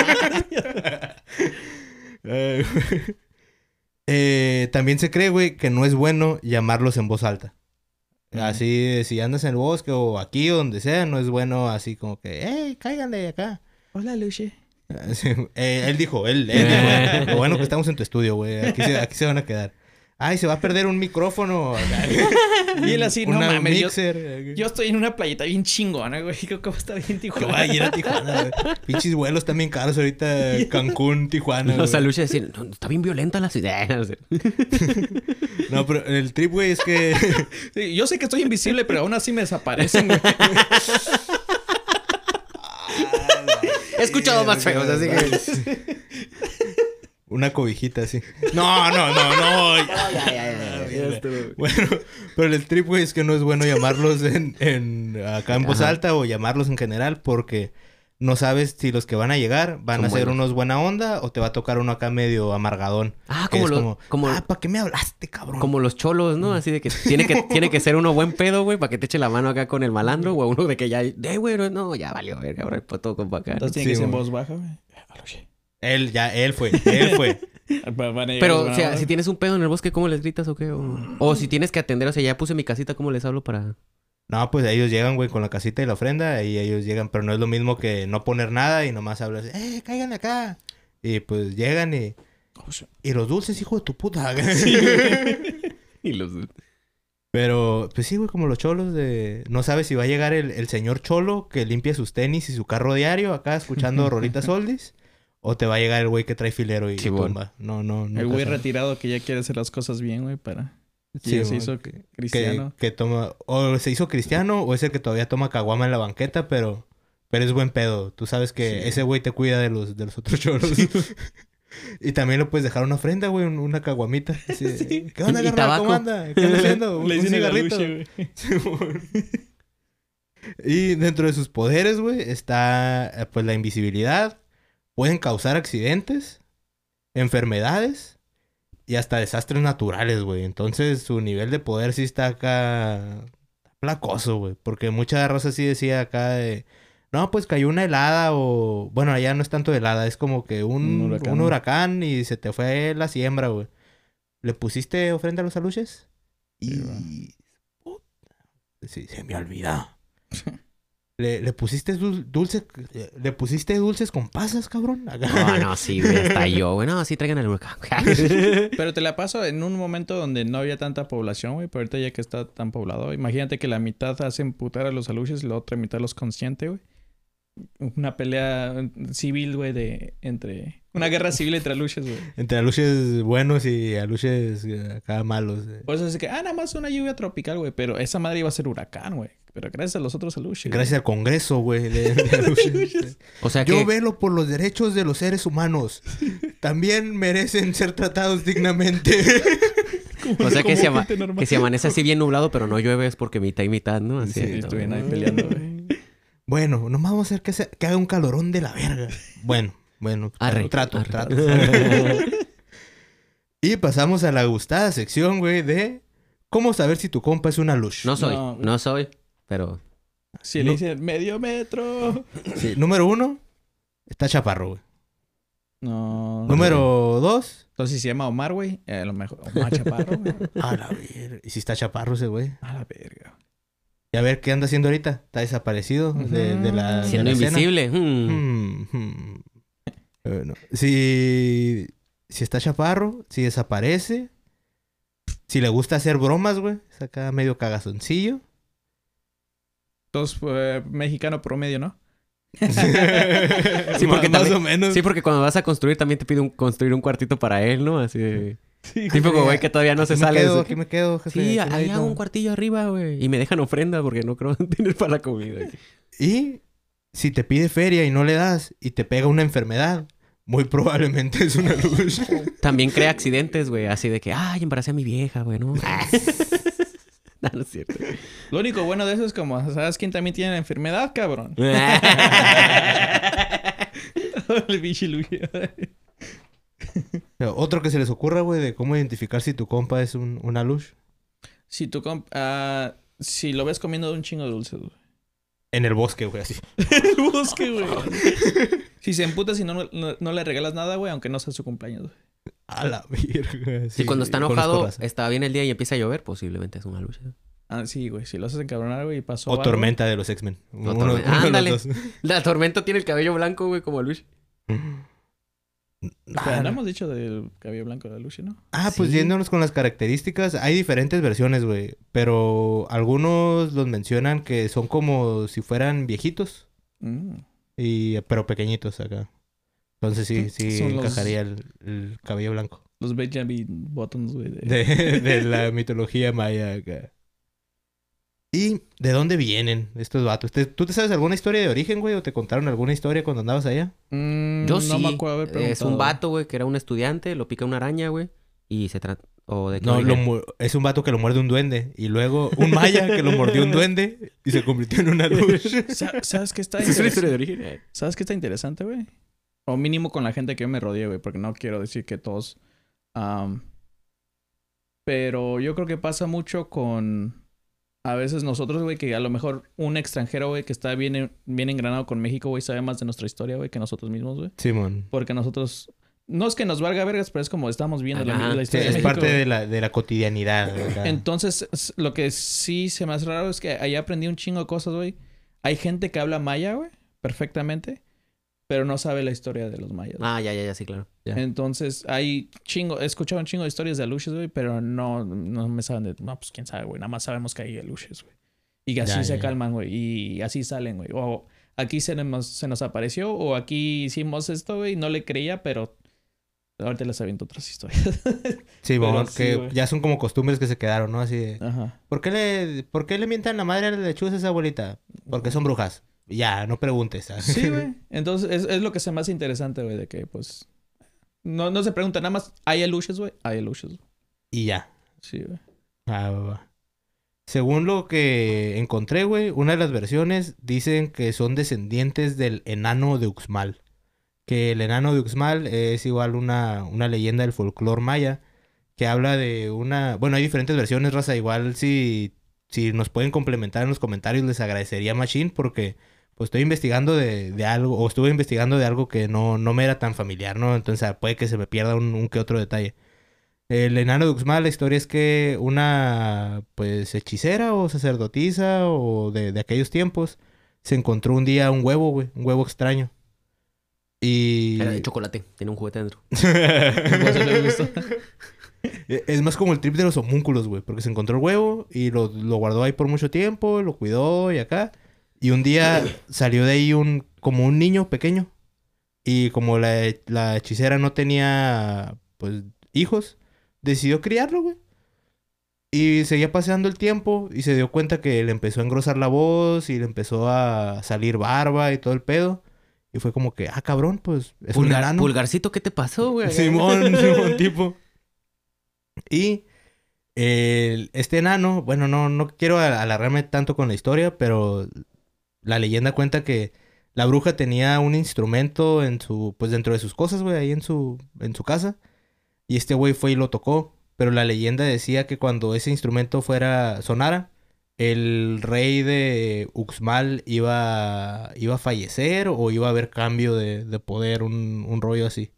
Speaker 1: Eh, eh, también se cree, güey, que no es bueno llamarlos en voz alta. Así, si andas en el bosque o aquí o donde sea, no es bueno así como que, ¡hey, cáiganle acá!
Speaker 3: Hola, Luche.
Speaker 1: Así, eh, él dijo, él, él dijo, lo bueno que estamos en tu estudio, güey. Aquí se, aquí se van a quedar. Ay, se va a perder un micrófono.
Speaker 3: Y él así, no
Speaker 1: Una
Speaker 3: mames, yo-
Speaker 1: mixer.
Speaker 3: Yo estoy en una playita bien chingona, güey. ¿Cómo está bien
Speaker 1: Que
Speaker 3: Tijuana?
Speaker 1: voy a ir a Tijuana, güey. Pinches vuelos también caros ahorita. Cancún, Tijuana.
Speaker 2: Los
Speaker 1: güey.
Speaker 2: aluches decían, no, está bien violenta la ciudad. No sé.
Speaker 1: No, pero el trip, güey, es que...
Speaker 3: Sí, yo sé que estoy invisible, pero aún así me desaparecen, güey.
Speaker 2: He escuchado más feos, así que...
Speaker 1: Una cobijita así. No, no, no, no.
Speaker 2: ya, ya, ya, ya estuvo.
Speaker 1: Bueno, pero el trip, güey, es que no es bueno llamarlos en, en acá en voz
Speaker 2: Ajá.
Speaker 1: alta o llamarlos en general porque no sabes si los que van a llegar van
Speaker 2: Son
Speaker 1: a ser
Speaker 2: buenos.
Speaker 1: unos buena onda o te va a tocar uno acá medio amargadón.
Speaker 2: Ah,
Speaker 1: Que
Speaker 2: como
Speaker 1: es
Speaker 2: los...
Speaker 1: como,
Speaker 2: Como,
Speaker 1: ah, ¿para qué me hablaste, cabrón?
Speaker 2: como los cholos, ¿no? Así de que tiene que, tiene que ser uno buen pedo, güey, para que te eche la mano acá con el malandro. O a uno de que ya... Eh, güey, no, no, ya valió, verga, ahora el puto compa acá.
Speaker 3: Entonces tiene
Speaker 1: Sí,
Speaker 3: que ser en
Speaker 1: güey.
Speaker 3: voz baja, güey. Hola, Luche.
Speaker 1: Él, ya, él fue, él fue.
Speaker 3: Van a llegar
Speaker 2: Pero,
Speaker 3: los
Speaker 2: o sea,
Speaker 3: buena
Speaker 2: si tienes un pedo en el bosque, ¿cómo les gritas o qué? O, o si tienes que atender, o sea, ya puse mi casita, ¿cómo les hablo para...?
Speaker 1: No, pues ellos llegan, güey, con la casita y la ofrenda y ellos llegan, pero no es lo mismo que no poner nada y nomás hablas, eh, cáiganle acá. Y pues llegan y...
Speaker 3: onda.
Speaker 1: Y los dulces, hijo de tu puta.
Speaker 2: Y los...
Speaker 1: Pero, pues sí, güey, como los cholos de... No sabes si va a llegar el, el señor cholo que limpia sus tenis y su carro diario acá escuchando rolitas oldies. O te va a llegar el güey que trae filero y
Speaker 2: Sí, bueno.
Speaker 1: tumba. No, no, no.
Speaker 3: El güey
Speaker 1: pasa.
Speaker 3: retirado que ya quiere hacer las cosas bien, güey, para...
Speaker 1: Sí,
Speaker 3: Sí, se
Speaker 1: güey,
Speaker 3: hizo
Speaker 1: que-
Speaker 3: cristiano.
Speaker 1: Que, que toma... O se hizo cristiano o es el que todavía toma caguama en la banqueta, pero... Pero es buen pedo. Tú sabes que
Speaker 3: Sí.
Speaker 1: ese güey te cuida de los, de los otros cholos. Y también le puedes dejar una ofrenda, güey, un- una caguamita. Así,
Speaker 2: Sí.
Speaker 1: ¿qué onda,
Speaker 2: Y
Speaker 1: carnal?
Speaker 2: tabaco.
Speaker 1: ¿Cómo anda? ¿Qué anda haciendo? Un,
Speaker 3: Le
Speaker 1: un
Speaker 3: dicen el
Speaker 1: cigarrito.
Speaker 3: Aluche, güey.
Speaker 1: Simón. Y dentro de sus poderes, güey, está eh, pues la invisibilidad. Pueden causar accidentes, enfermedades y hasta desastres naturales, güey. Entonces su nivel de poder sí está acá placoso, güey. Porque mucha raza sí decía acá de... no, pues cayó una helada o... Bueno, allá no es tanto helada, es como que un,
Speaker 3: Un
Speaker 1: un
Speaker 3: huracán.
Speaker 1: huracán. y se te fue la siembra, güey. ¿Le pusiste ofrenda a los aluches?
Speaker 3: Sí,
Speaker 1: Y...
Speaker 3: güey.
Speaker 1: Puta. Sí, se me olvidó. ¿Le, le pusiste dul- dulce, le pusiste dulces con pasas, cabrón?
Speaker 2: No, no, sí, güey. Hasta yo, güey. No, sí, traigan el huracán.
Speaker 3: Pero te la paso en un momento donde no había tanta población, güey. Pero ahorita ya que está tan poblado. Imagínate que la mitad hace emputar a los aluches y la otra mitad los consiente, güey. Una pelea civil, güey, de... Entre... Una guerra civil entre aluches, güey.
Speaker 1: Entre aluches buenos y aluches eh, acá malos. eh.
Speaker 3: Por eso es que... Ah, nada más una lluvia tropical, güey. Pero esa madre iba a ser huracán, güey. Pero gracias a los otros aluches.
Speaker 1: Gracias al Congreso, güey, de, de aluches.
Speaker 2: O sea
Speaker 1: Yo
Speaker 2: que...
Speaker 1: velo por los derechos de los seres humanos. También merecen ser tratados dignamente.
Speaker 3: Como-
Speaker 2: O sea que
Speaker 3: como
Speaker 2: si, ama-
Speaker 3: gente normal.
Speaker 2: que si amanece así bien nublado, pero no llueve es porque mitad y mitad, ¿no? Así,
Speaker 3: Sí,
Speaker 2: ¿no?
Speaker 3: estuvieron ahí peleando, güey.
Speaker 1: Bueno, nomás vamos a hacer que, se- que haga un calorón de la verga. Bueno, bueno.
Speaker 2: Arre,
Speaker 1: trato,
Speaker 2: arre.
Speaker 1: trato. Y pasamos a la gustada sección, güey, de... ¿Cómo saber si tu compa es una lush?
Speaker 2: No soy,
Speaker 3: No,
Speaker 2: no, soy, pero...
Speaker 3: Si
Speaker 1: No.
Speaker 3: le dicen medio metro.
Speaker 1: Sí, número uno, está chaparro, güey.
Speaker 3: No.
Speaker 1: Número dos,
Speaker 3: Entonces, si se llama Omar, güey, eh, a lo mejor. Omar Chaparro, güey.
Speaker 1: a la verga. ¿Y si está chaparro ese güey?
Speaker 3: A la verga.
Speaker 1: Y a ver, ¿qué anda haciendo ahorita? ¿Está desaparecido de, de la, de
Speaker 2: Siendo
Speaker 1: la escena?
Speaker 2: invisible. hmm.
Speaker 1: Hmm, hmm. Bueno, si, si está chaparro, si desaparece, si le gusta hacer bromas, güey, saca medio cagazoncillo.
Speaker 3: Entonces, eh, mexicano promedio, ¿no?
Speaker 2: Sí, porque
Speaker 1: más, más
Speaker 2: también-
Speaker 1: o menos.
Speaker 2: Sí, porque cuando vas a construir también te pide un, construir un cuartito para él, ¿no? Así de...
Speaker 3: Sí,
Speaker 2: Típico güey que todavía no se
Speaker 1: Aquí me
Speaker 2: sale.
Speaker 1: quedo,
Speaker 2: de-
Speaker 1: aquí me quedo, jefe.
Speaker 2: Sí,
Speaker 1: aquí
Speaker 2: ahí
Speaker 1: nadito.
Speaker 2: hago un cuartillo arriba, güey. Y me dejan ofrenda porque no creo tener para la comida.
Speaker 1: Y si te pide feria y no le das y te pega una enfermedad, muy probablemente es una luz.
Speaker 2: También crea accidentes, güey. Así de que, ay, embaracé a mi vieja, güey, ¿no? No, no es cierto.
Speaker 3: Lo único bueno de eso es como, ¿sabes quién también tiene la enfermedad, cabrón? El bicho Luis.
Speaker 1: Otro que se les ocurra, güey, de cómo identificar si tu compa es un, una luz.
Speaker 3: Si tu comp... ah, si lo ves comiendo de un chingo de dulces, güey.
Speaker 1: En el bosque, güey, así.
Speaker 3: El bosque, güey. Si se emputa si no, no, no le regalas nada, güey, aunque no sea su cumpleaños, güey.
Speaker 1: A la verga.
Speaker 2: Si
Speaker 1: Sí,
Speaker 2: cuando está
Speaker 1: conozco
Speaker 2: enojado,
Speaker 1: raza.
Speaker 2: está bien el día y empieza a llover, posiblemente es una lucha.
Speaker 3: Ah, sí, güey. Si lo haces encabronar, güey, y pasó
Speaker 1: O
Speaker 3: algo.
Speaker 1: Tormenta de los X-Men. Uno- uno de
Speaker 2: Tormenta.
Speaker 1: los
Speaker 2: Ándale.
Speaker 1: dos.
Speaker 2: La tormenta tiene el cabello blanco, güey, como Luis.
Speaker 3: Espera, no hemos dicho del cabello blanco de la Lucy, ¿no?
Speaker 1: Ah, pues
Speaker 2: Sí.
Speaker 1: yéndonos con las características, hay diferentes versiones, güey. Pero algunos los mencionan que son como si fueran viejitos,
Speaker 3: Mm.
Speaker 1: y pero pequeñitos acá. Entonces sí, sí
Speaker 3: Son los-
Speaker 1: encajaría el, el cabello blanco.
Speaker 3: Los Benjamin Buttons, güey. De...
Speaker 1: De, de la mitología maya acá. ¿Y de dónde vienen estos vatos? ¿Te- ¿Tú te sabes alguna historia de origen, güey? ¿O te contaron alguna historia cuando andabas allá?
Speaker 3: Mm,
Speaker 2: Yo
Speaker 3: no
Speaker 2: sí.
Speaker 3: me acuerdo haber preguntado.
Speaker 2: Es un vato, güey, que era un estudiante, lo pica una araña, güey, y se trata... ¿O de qué
Speaker 1: No, lo
Speaker 2: origen?
Speaker 1: mu- es un vato que lo muerde un duende. Y luego un maya que lo mordió un duende y se convirtió en una luz.
Speaker 3: Sa- ¿Sabes qué está
Speaker 2: ¿Es una historia
Speaker 3: interesante?
Speaker 2: de origen?
Speaker 3: ¿Sabes qué está interesante, güey? O mínimo con la gente que yo me rodeé, güey. Porque no quiero decir que todos... am, pero yo creo que pasa mucho con... A veces nosotros, güey, que a lo mejor un extranjero, güey, que está bien, bien engranado con México, güey, sabe más de nuestra historia, güey, que nosotros mismos, güey.
Speaker 1: Simón.
Speaker 3: Porque nosotros... No es que nos valga vergas, pero es como estamos viendo la,
Speaker 2: Ajá.
Speaker 3: la
Speaker 1: Sí,
Speaker 3: historia
Speaker 1: es
Speaker 3: de México,
Speaker 1: parte
Speaker 3: güey.
Speaker 1: de la, de la cotidianidad. acá.
Speaker 3: Entonces, s- lo que sí se me hace raro es que ahí aprendí un chingo de cosas, güey. Hay gente que habla maya, güey, perfectamente, pero no sabe la historia de los mayas.
Speaker 2: Ah, ya, ya, ya, sí, claro. Ya.
Speaker 3: Entonces, hay chingo, he escuchado un chingo de historias de aluches, güey, pero no, no me saben de... No, pues quién sabe, güey. Nada más sabemos que hay aluches, güey. Y que así
Speaker 1: Ya,
Speaker 3: se
Speaker 1: ya, ya.
Speaker 3: calman, güey. Y así salen, güey. O aquí se nos, se nos apareció, o aquí hicimos esto, güey, y no le creía, pero ahorita les aviento otras historias.
Speaker 1: Simón,
Speaker 3: pero sí,
Speaker 1: que
Speaker 3: güey.
Speaker 1: ya son como costumbres que se quedaron, ¿no? Así de...
Speaker 3: Ajá.
Speaker 1: ¿Por qué le, ¿por qué le mientan la madre a las lechuzas, abuelita? Porque son brujas. Ya, no preguntes. ¿sabes?
Speaker 3: Sí, güey. Entonces, es, es lo que se me hace interesante, güey, de que, pues... No, no se pregunta nada más, ¿hay aluches, güey? Hay aluches, güey.
Speaker 1: Y ya.
Speaker 3: Sí, güey.
Speaker 1: Ah, va, va. Según lo que encontré, güey, una de las versiones dicen que son descendientes del enano de Uxmal. Que el enano de Uxmal es igual una, una leyenda del folclore maya que habla de una... Bueno, hay diferentes versiones, raza. Igual si, si nos pueden complementar en los comentarios les agradecería machín porque pues estoy investigando de, de algo, o estuve investigando de algo que no, no me era tan familiar, ¿no? Entonces puede que se me pierda un, un que otro detalle. El enano de Uxmal, la historia es que una, pues, hechicera o sacerdotisa o de, de aquellos tiempos se encontró un día un huevo, güey, un huevo extraño. Y...
Speaker 2: Era de chocolate, tiene un juguete dentro.
Speaker 3: Por eso le gustó.
Speaker 1: Es más como el trip de los homúnculos, güey, porque se encontró el huevo y lo, lo guardó ahí por mucho tiempo, lo cuidó y acá. Y un día salió de ahí un, como un niño pequeño. Y como la, la hechicera no tenía, pues, hijos, decidió criarlo, güey. Y seguía paseando el tiempo y se dio cuenta que le empezó a engrosar la voz y le empezó a salir barba y todo el pedo. Y fue como que, ah, cabrón, pues, es un
Speaker 2: Pulgar-
Speaker 1: enano.
Speaker 2: Pulgarcito, ¿qué te pasó, güey?
Speaker 1: Simón, Simón, tipo. Y el- este enano, bueno, no, no quiero a- alargarme tanto con la historia, pero la leyenda cuenta que la bruja tenía un instrumento en su, pues dentro de sus cosas, güey, ahí en su, en su casa. Y este güey fue y lo tocó. Pero la leyenda decía que cuando ese instrumento fuera, sonara, el rey de Uxmal iba, iba a fallecer o iba a haber cambio de, de poder, un, un rollo así.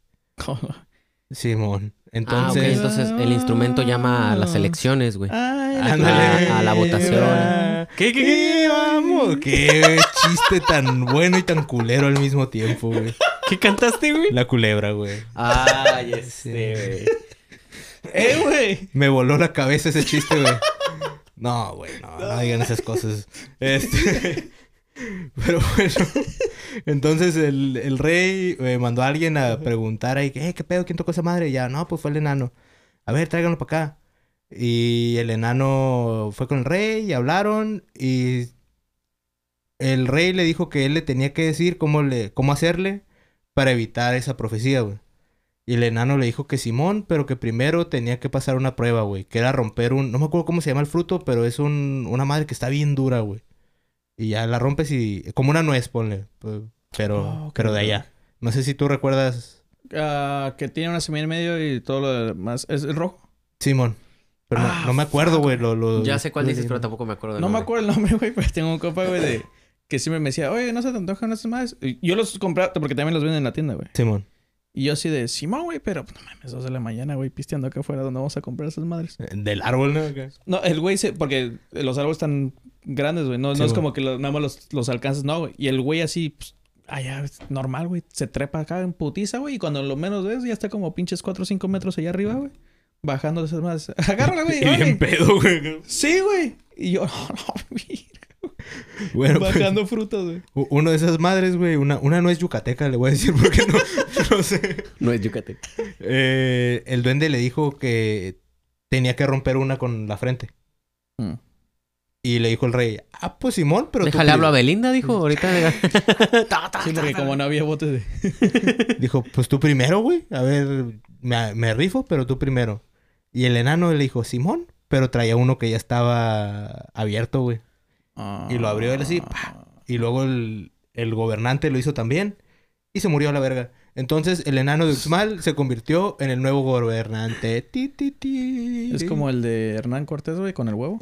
Speaker 1: Simón. Entonces,
Speaker 2: Ah, ok. Entonces el instrumento llama a las elecciones, güey.
Speaker 3: Ay, la
Speaker 1: ándale.
Speaker 2: a- a la votación.
Speaker 1: Ah, ¿Qué, qué, qué? Vamos. Qué chiste tan bueno y tan culero al mismo tiempo, güey.
Speaker 2: ¿Qué cantaste, güey?
Speaker 1: La culebra, güey.
Speaker 2: Ay, este, güey.
Speaker 3: ¡Eh, güey!
Speaker 1: Me voló la cabeza ese chiste, güey. No, güey, no, no digan esas cosas. Este... Pero bueno, entonces el, el rey eh, mandó a alguien a preguntar ahí, eh, ¿qué pedo? ¿Quién tocó esa madre? Y ya, no, pues fue el enano. A ver, tráiganlo para acá. Y el enano fue con el rey y hablaron y el rey le dijo que él le tenía que decir cómo, le, cómo hacerle para evitar esa profecía, güey. Y el enano le dijo que Simón, pero que primero tenía que pasar una prueba, güey. Que era romper un... No me acuerdo cómo se llama el fruto, pero es un, una madre que está bien dura, güey. Y ya la rompes y... Como una nuez, ponle. Pues, pero,
Speaker 3: Oh,
Speaker 1: pero de
Speaker 3: ok.
Speaker 1: allá. No sé si tú recuerdas...
Speaker 3: Ah, que tiene una semilla en medio y todo lo demás. ¿Es el rojo?
Speaker 1: Simón. Pero no,
Speaker 3: Ah,
Speaker 1: no me acuerdo,
Speaker 3: fuck,
Speaker 1: güey. Lo, lo-
Speaker 2: Ya sé cuál
Speaker 1: lo-
Speaker 2: dices, pero tampoco me acuerdo del
Speaker 3: No me
Speaker 2: nombre.
Speaker 3: acuerdo el nombre, güey, pero tengo un compa, güey, de... Que siempre me decía, oye, ¿no se te antojan esas madres? Y yo los compraba porque también los venden en la tienda, güey.
Speaker 1: Simón.
Speaker 3: Y yo así de, Simón, güey, pero pues, no mames, dos de la mañana, güey, pisteando acá afuera, ¿dónde vamos a comprar esas madres?
Speaker 1: Eh, Del árbol, ¿no? Acá.
Speaker 3: No, el güey se... Porque los árboles están grandes, güey. No,
Speaker 1: Sí,
Speaker 3: no es
Speaker 1: güey.
Speaker 3: como que lo- nada más los, los alcanzas, no, güey. Y el güey así, pues, allá, es normal, güey. Se trepa acá en putiza, güey. Y cuando lo menos ves, ya está como pinches cuatro o cinco metros allá arriba, güey. Bajando de esas madres. Agárrala, güey.
Speaker 1: Y bien
Speaker 3: órale.
Speaker 1: pedo, güey.
Speaker 3: Sí, güey. Y yo, no, no, mira.
Speaker 1: Bueno, pues,
Speaker 3: Bajando frutas, güey.
Speaker 1: u- uno de esas madres, güey. Una, una no es yucateca, le voy a decir porque no, no sé.
Speaker 2: No es Yucatán.
Speaker 1: Eh, el duende le dijo que tenía que romper una con la frente.
Speaker 3: Mm.
Speaker 1: Y le dijo el rey, ah, pues Simón, pero tú
Speaker 2: Déjale
Speaker 1: pri-
Speaker 2: hablo a Belinda, dijo. Ahorita.
Speaker 3: Sí, porque como no había botes de...
Speaker 1: Dijo, pues tú primero, güey. A ver, me, me rifo, pero tú primero. Y el enano le dijo, Simón, pero traía uno que ya estaba abierto, güey. Y lo abrió él así, pa. Y luego el, el gobernante lo hizo también. Y se murió a la verga. Entonces el enano de Uxmal se convirtió en el nuevo gobernante. Ti, ti, ti.
Speaker 3: Es como el de Hernán Cortés, güey, con el huevo.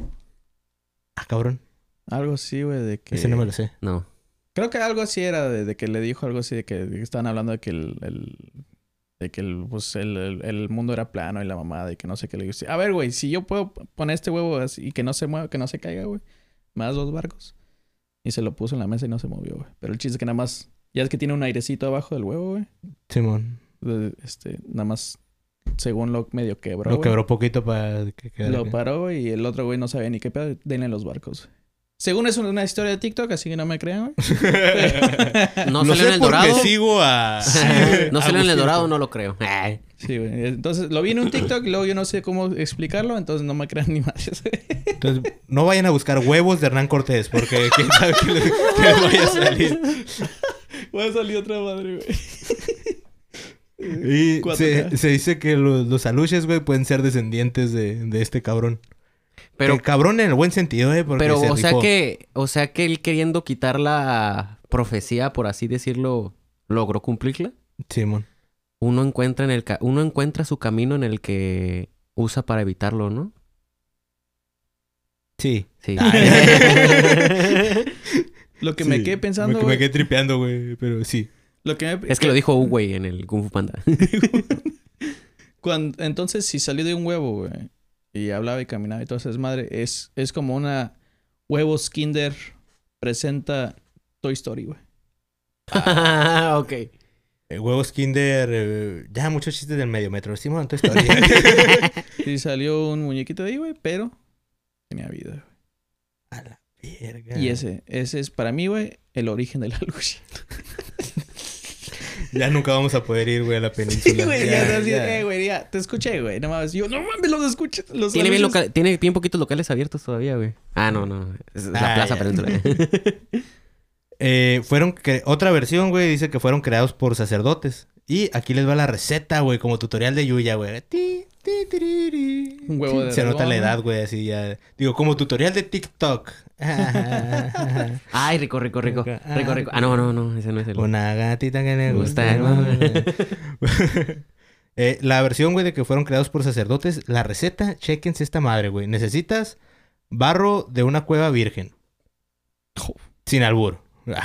Speaker 1: Ah, cabrón.
Speaker 3: Algo así, güey, de que...
Speaker 1: Ese no me lo sé.
Speaker 2: No.
Speaker 3: Creo que algo así era, de, de que le dijo algo así, de que, de que estaban hablando de que el... el- de que el, pues, el, el, el mundo era plano y la mamada y que no sé qué le dice. A ver, güey, si yo puedo poner este huevo así y que no se mueva, que no se caiga, güey. Más dos barcos. Y se lo puso en la mesa y no se movió, güey. Pero el chiste es que nada más... Ya es que tiene un airecito abajo del huevo, güey.
Speaker 1: Simón.
Speaker 3: De- Este, nada más... Según lo medio quebró,
Speaker 1: Lo
Speaker 3: güey.
Speaker 1: quebró poquito para que quedara.
Speaker 3: Lo
Speaker 1: bien.
Speaker 3: paró, güey, y el otro güey no sabía ni qué pedo. Denle los barcos, güey. Según es una historia de TikTok, así que no me crean, güey.
Speaker 2: No
Speaker 1: Lo
Speaker 2: salió en
Speaker 1: sé
Speaker 2: el
Speaker 1: porque
Speaker 2: dorado.
Speaker 1: sigo a...
Speaker 2: No salió en el
Speaker 1: Agustín.
Speaker 2: dorado, no lo creo. Ay.
Speaker 3: Sí, güey. Entonces, lo vi en un TikTok y luego yo no sé cómo explicarlo, entonces no me crean ni más.
Speaker 1: Entonces, no vayan a buscar huevos de Hernán Cortés, porque quién sabe qué les, qué les vaya a salir.
Speaker 3: Va a salir otra madre, güey.
Speaker 1: Y
Speaker 3: cuatro K.
Speaker 1: se, se dice que los, los aluches, güey, pueden ser descendientes de, de este cabrón.
Speaker 2: Pero,
Speaker 1: El cabrón en el buen sentido, ¿eh? Porque
Speaker 2: pero
Speaker 1: se
Speaker 2: o sea
Speaker 1: rifó.
Speaker 2: que, o sea que él queriendo quitar la profecía, por así decirlo, logró cumplirla.
Speaker 1: Simón.
Speaker 2: Uno encuentra en el ca- uno encuentra su camino en el que usa para evitarlo,
Speaker 1: Sí.
Speaker 2: ¿no? Sí.
Speaker 3: Lo que
Speaker 1: Sí,
Speaker 3: me quedé pensando,
Speaker 1: Me, me
Speaker 3: güey.
Speaker 1: quedé tripeando, güey, pero sí.
Speaker 3: Lo que me...
Speaker 2: Es que lo dijo U, güey, en el Kung Fu Panda.
Speaker 3: Cuando, entonces, si salió de un huevo, güey, y hablaba y caminaba y todo eso es madre, es, es como una huevos Kinder presenta Toy Story, güey.
Speaker 2: Ah, ok.
Speaker 1: Eh, huevos Kinder, eh, ya muchos chistes del medio metro. Decimos en tu historia.
Speaker 3: Y salió un muñequito de ahí, güey, pero tenía vida, güey.
Speaker 1: A la verga.
Speaker 3: Y ese, ese es para mí, güey, el origen de la lucha.
Speaker 1: Ya nunca vamos a poder ir, güey, a la península.
Speaker 3: Sí, güey,
Speaker 1: Ya,
Speaker 3: ya, ya,
Speaker 1: ya.
Speaker 3: eh, güey, ya, te escuché, güey, nada más. Yo, no mames, los escuché. Los
Speaker 2: Tiene bien,
Speaker 3: anuncios.
Speaker 2: local, tiene bien poquitos locales abiertos todavía, güey. Ah, no, no. Es la
Speaker 1: Ah,
Speaker 2: Plaza
Speaker 1: ya.
Speaker 2: Península.
Speaker 1: Eh, fueron cre- otra versión, güey, dice que fueron creados por sacerdotes. Y aquí les va la receta, güey, como tutorial de Yuya, güey. Ti, ti, tiriri.
Speaker 3: Un huevo de
Speaker 1: Se nota
Speaker 3: dragón,
Speaker 1: la
Speaker 3: ¿no?
Speaker 1: edad, güey, así ya. Digo, como tutorial de TikTok.
Speaker 2: Ay, rico, rico, rico.
Speaker 1: Ah,
Speaker 2: Rico, rico. Ah, no, no, no. Ese no es el...
Speaker 1: Una gatita que le
Speaker 2: Gusta,
Speaker 1: gusta. Eh, la versión, güey, de que fueron creados por sacerdotes. La receta, chéquense esta madre, güey. Necesitas barro de una cueva virgen. Sin albur.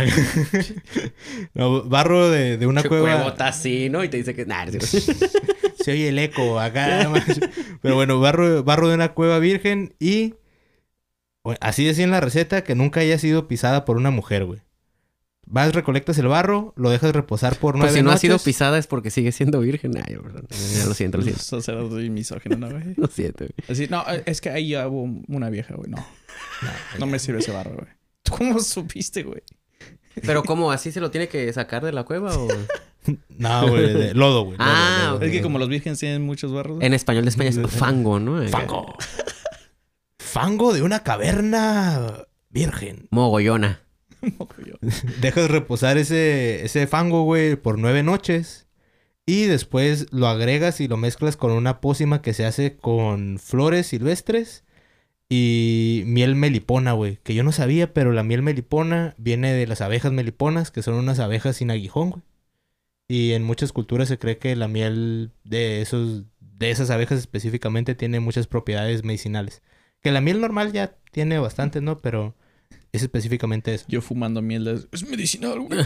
Speaker 1: No, barro de, de una cueva.
Speaker 2: Huevota así, ¿no? Y te dice que... Nah, no sé.
Speaker 1: Se oye el eco acá. Pero bueno, barro, barro de una cueva virgen y... bueno, así decía en la receta, que nunca haya sido pisada por una mujer, güey. Vas, recolectas el barro, lo dejas reposar por nueve
Speaker 2: Pues si no ha
Speaker 1: noches.
Speaker 2: sido pisada es porque sigue siendo virgen. Ay, perdón. Ya lo siento, lo siento.
Speaker 3: Los sacerdotes y misóginos, ¿no, güey?
Speaker 2: Lo siento, güey.
Speaker 3: Así, no, es que ahí ya hubo una vieja, güey. No, no me sirve ese barro, güey. ¿Tú cómo supiste, güey?
Speaker 2: Pero ¿cómo? ¿Así se lo tiene que sacar de la cueva o...?
Speaker 1: No, güey, de lodo, güey. lodo,
Speaker 2: Ah,
Speaker 1: lodo,
Speaker 2: ok.
Speaker 3: Es que
Speaker 1: lodo.
Speaker 3: como los vírgenes tienen muchos barros, güey.
Speaker 2: En español de España es fango, ¿no?
Speaker 1: Fango. Fango de una caverna virgen.
Speaker 2: Mogollona.
Speaker 1: Dejas reposar ese, ese fango, güey, por nueve noches. Y después lo agregas y lo mezclas con una pócima que se hace con flores silvestres y miel melipona, güey. Que yo no sabía, pero la miel melipona viene de las abejas meliponas, que son unas abejas sin aguijón, güey. Y en muchas culturas se cree que la miel de esos, de esas abejas específicamente tiene muchas propiedades medicinales. Que la miel normal ya tiene bastante, ¿no? Pero es específicamente eso.
Speaker 3: Yo fumando miel de... Es medicinal, güey.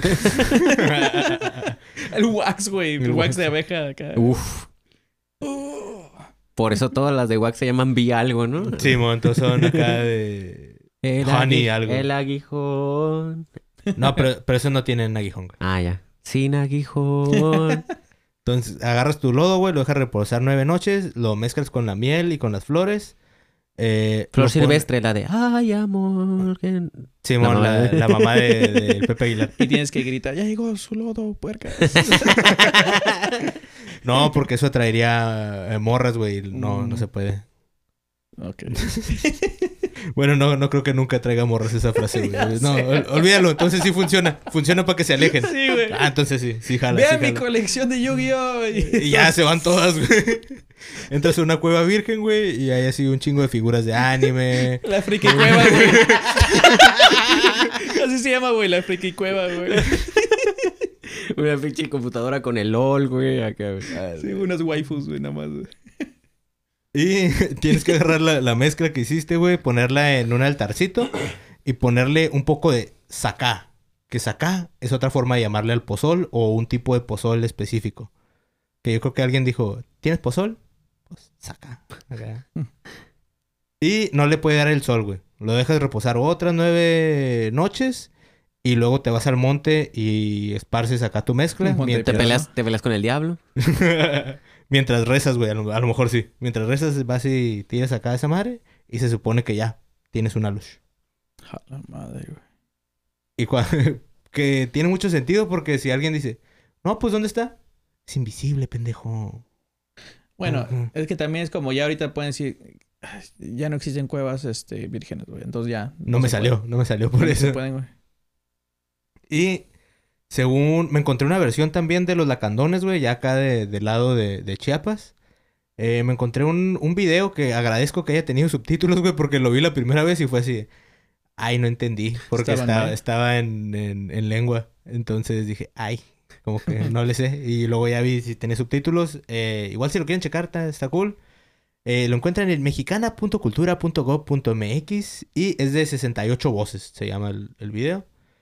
Speaker 3: El wax, güey. El,
Speaker 1: El
Speaker 3: wax
Speaker 1: wax.
Speaker 3: de abeja acá.
Speaker 2: Uf.
Speaker 3: Oh.
Speaker 2: Por eso todas las de wax se llaman vi algo, ¿no?
Speaker 1: Sí, mo, entonces son acá de...
Speaker 2: El,
Speaker 1: Honey,
Speaker 2: agui-
Speaker 1: algo.
Speaker 2: el aguijón.
Speaker 1: No, pero, pero eso no tienen aguijón, güey.
Speaker 2: Ah, ya. Sin aguijón.
Speaker 1: Entonces, agarras tu lodo, güey, lo dejas reposar nueve noches, lo mezclas con la miel y con las flores. Eh,
Speaker 2: Flor
Speaker 1: lo pon-
Speaker 2: silvestre, la de ay, amor. que-".
Speaker 1: Simón,
Speaker 2: La mamá
Speaker 1: la,
Speaker 2: de-
Speaker 1: la mamá de, de Pepe Aguilar.
Speaker 3: Y tienes que gritar, ya llegó su lodo, puerca.
Speaker 1: No, porque eso atraería eh, morras, güey. No, no se puede.
Speaker 3: Ok.
Speaker 1: Bueno, no, no creo que nunca traiga morras esa frase, güey.
Speaker 3: Ya
Speaker 1: No,
Speaker 3: sé.
Speaker 1: ol- olvídalo. Entonces sí funciona. Funciona para que se alejen.
Speaker 3: Sí, güey.
Speaker 1: Ah, entonces sí. Sí jala,
Speaker 3: Vean
Speaker 1: sí
Speaker 3: mi
Speaker 1: jala.
Speaker 3: colección de Yu-Gi-Oh!
Speaker 1: Y ya se van todas, güey. Entras a una cueva virgen, güey, y hay así un chingo de figuras de anime.
Speaker 3: La friki cueva, güey. Así se llama, güey, la friki cueva, güey.
Speaker 2: Una pinche computadora con el LOL, güey. Acá, güey. Ah,
Speaker 3: Sí, unas waifus, güey, nada más, güey.
Speaker 1: Y tienes que agarrar la, la mezcla que hiciste, güey, ponerla en un altarcito y ponerle un poco de sacá. Que sacá es otra forma de llamarle al pozol o un tipo de pozol específico. Que yo creo que alguien dijo, ¿tienes pozol? Pues sacá. Acá. Y no le puede dar el sol, güey. Lo dejas reposar otras nueve noches y luego te vas al monte y esparces acá tu mezcla.
Speaker 3: Un monte de
Speaker 2: ¿Te
Speaker 1: mientras-
Speaker 2: peleas, ¿Te peleas con el diablo?
Speaker 1: Mientras rezas, güey. A lo, a lo mejor sí. Mientras rezas, vas y tiras acá a esa madre. Y se supone que ya tienes una luz.
Speaker 3: A la madre, güey.
Speaker 1: Y cua- que tiene mucho sentido porque si alguien dice, no, pues ¿dónde está? Es invisible, pendejo.
Speaker 3: Bueno,
Speaker 1: Ujú.
Speaker 3: es que también es como ya ahorita pueden decir, "Ay, ya no existen cuevas este, vírgenes, güey. Entonces ya.
Speaker 1: No, me
Speaker 3: se
Speaker 1: salió,
Speaker 3: puede.
Speaker 1: no me salió por
Speaker 3: No
Speaker 1: eso.
Speaker 3: se pueden, güey.
Speaker 1: Y según me encontré una versión también de los lacandones, güey, ya acá de- del lado de, de Chiapas. Eh, me encontré un, un video que agradezco que haya tenido subtítulos, güey, porque lo vi la primera vez y fue así. Ay, no entendí, porque
Speaker 3: Estaban
Speaker 1: estaba,
Speaker 3: mal.
Speaker 1: estaba en, en, en lengua. Entonces dije, ay, como que no le sé. Y luego ya vi si tenía subtítulos. Eh, igual si lo quieren checar, está, está cool. Eh, lo encuentran en mexicana punto cultura punto gob punto mx y es de sesenta y ocho voces, se llama el, el video.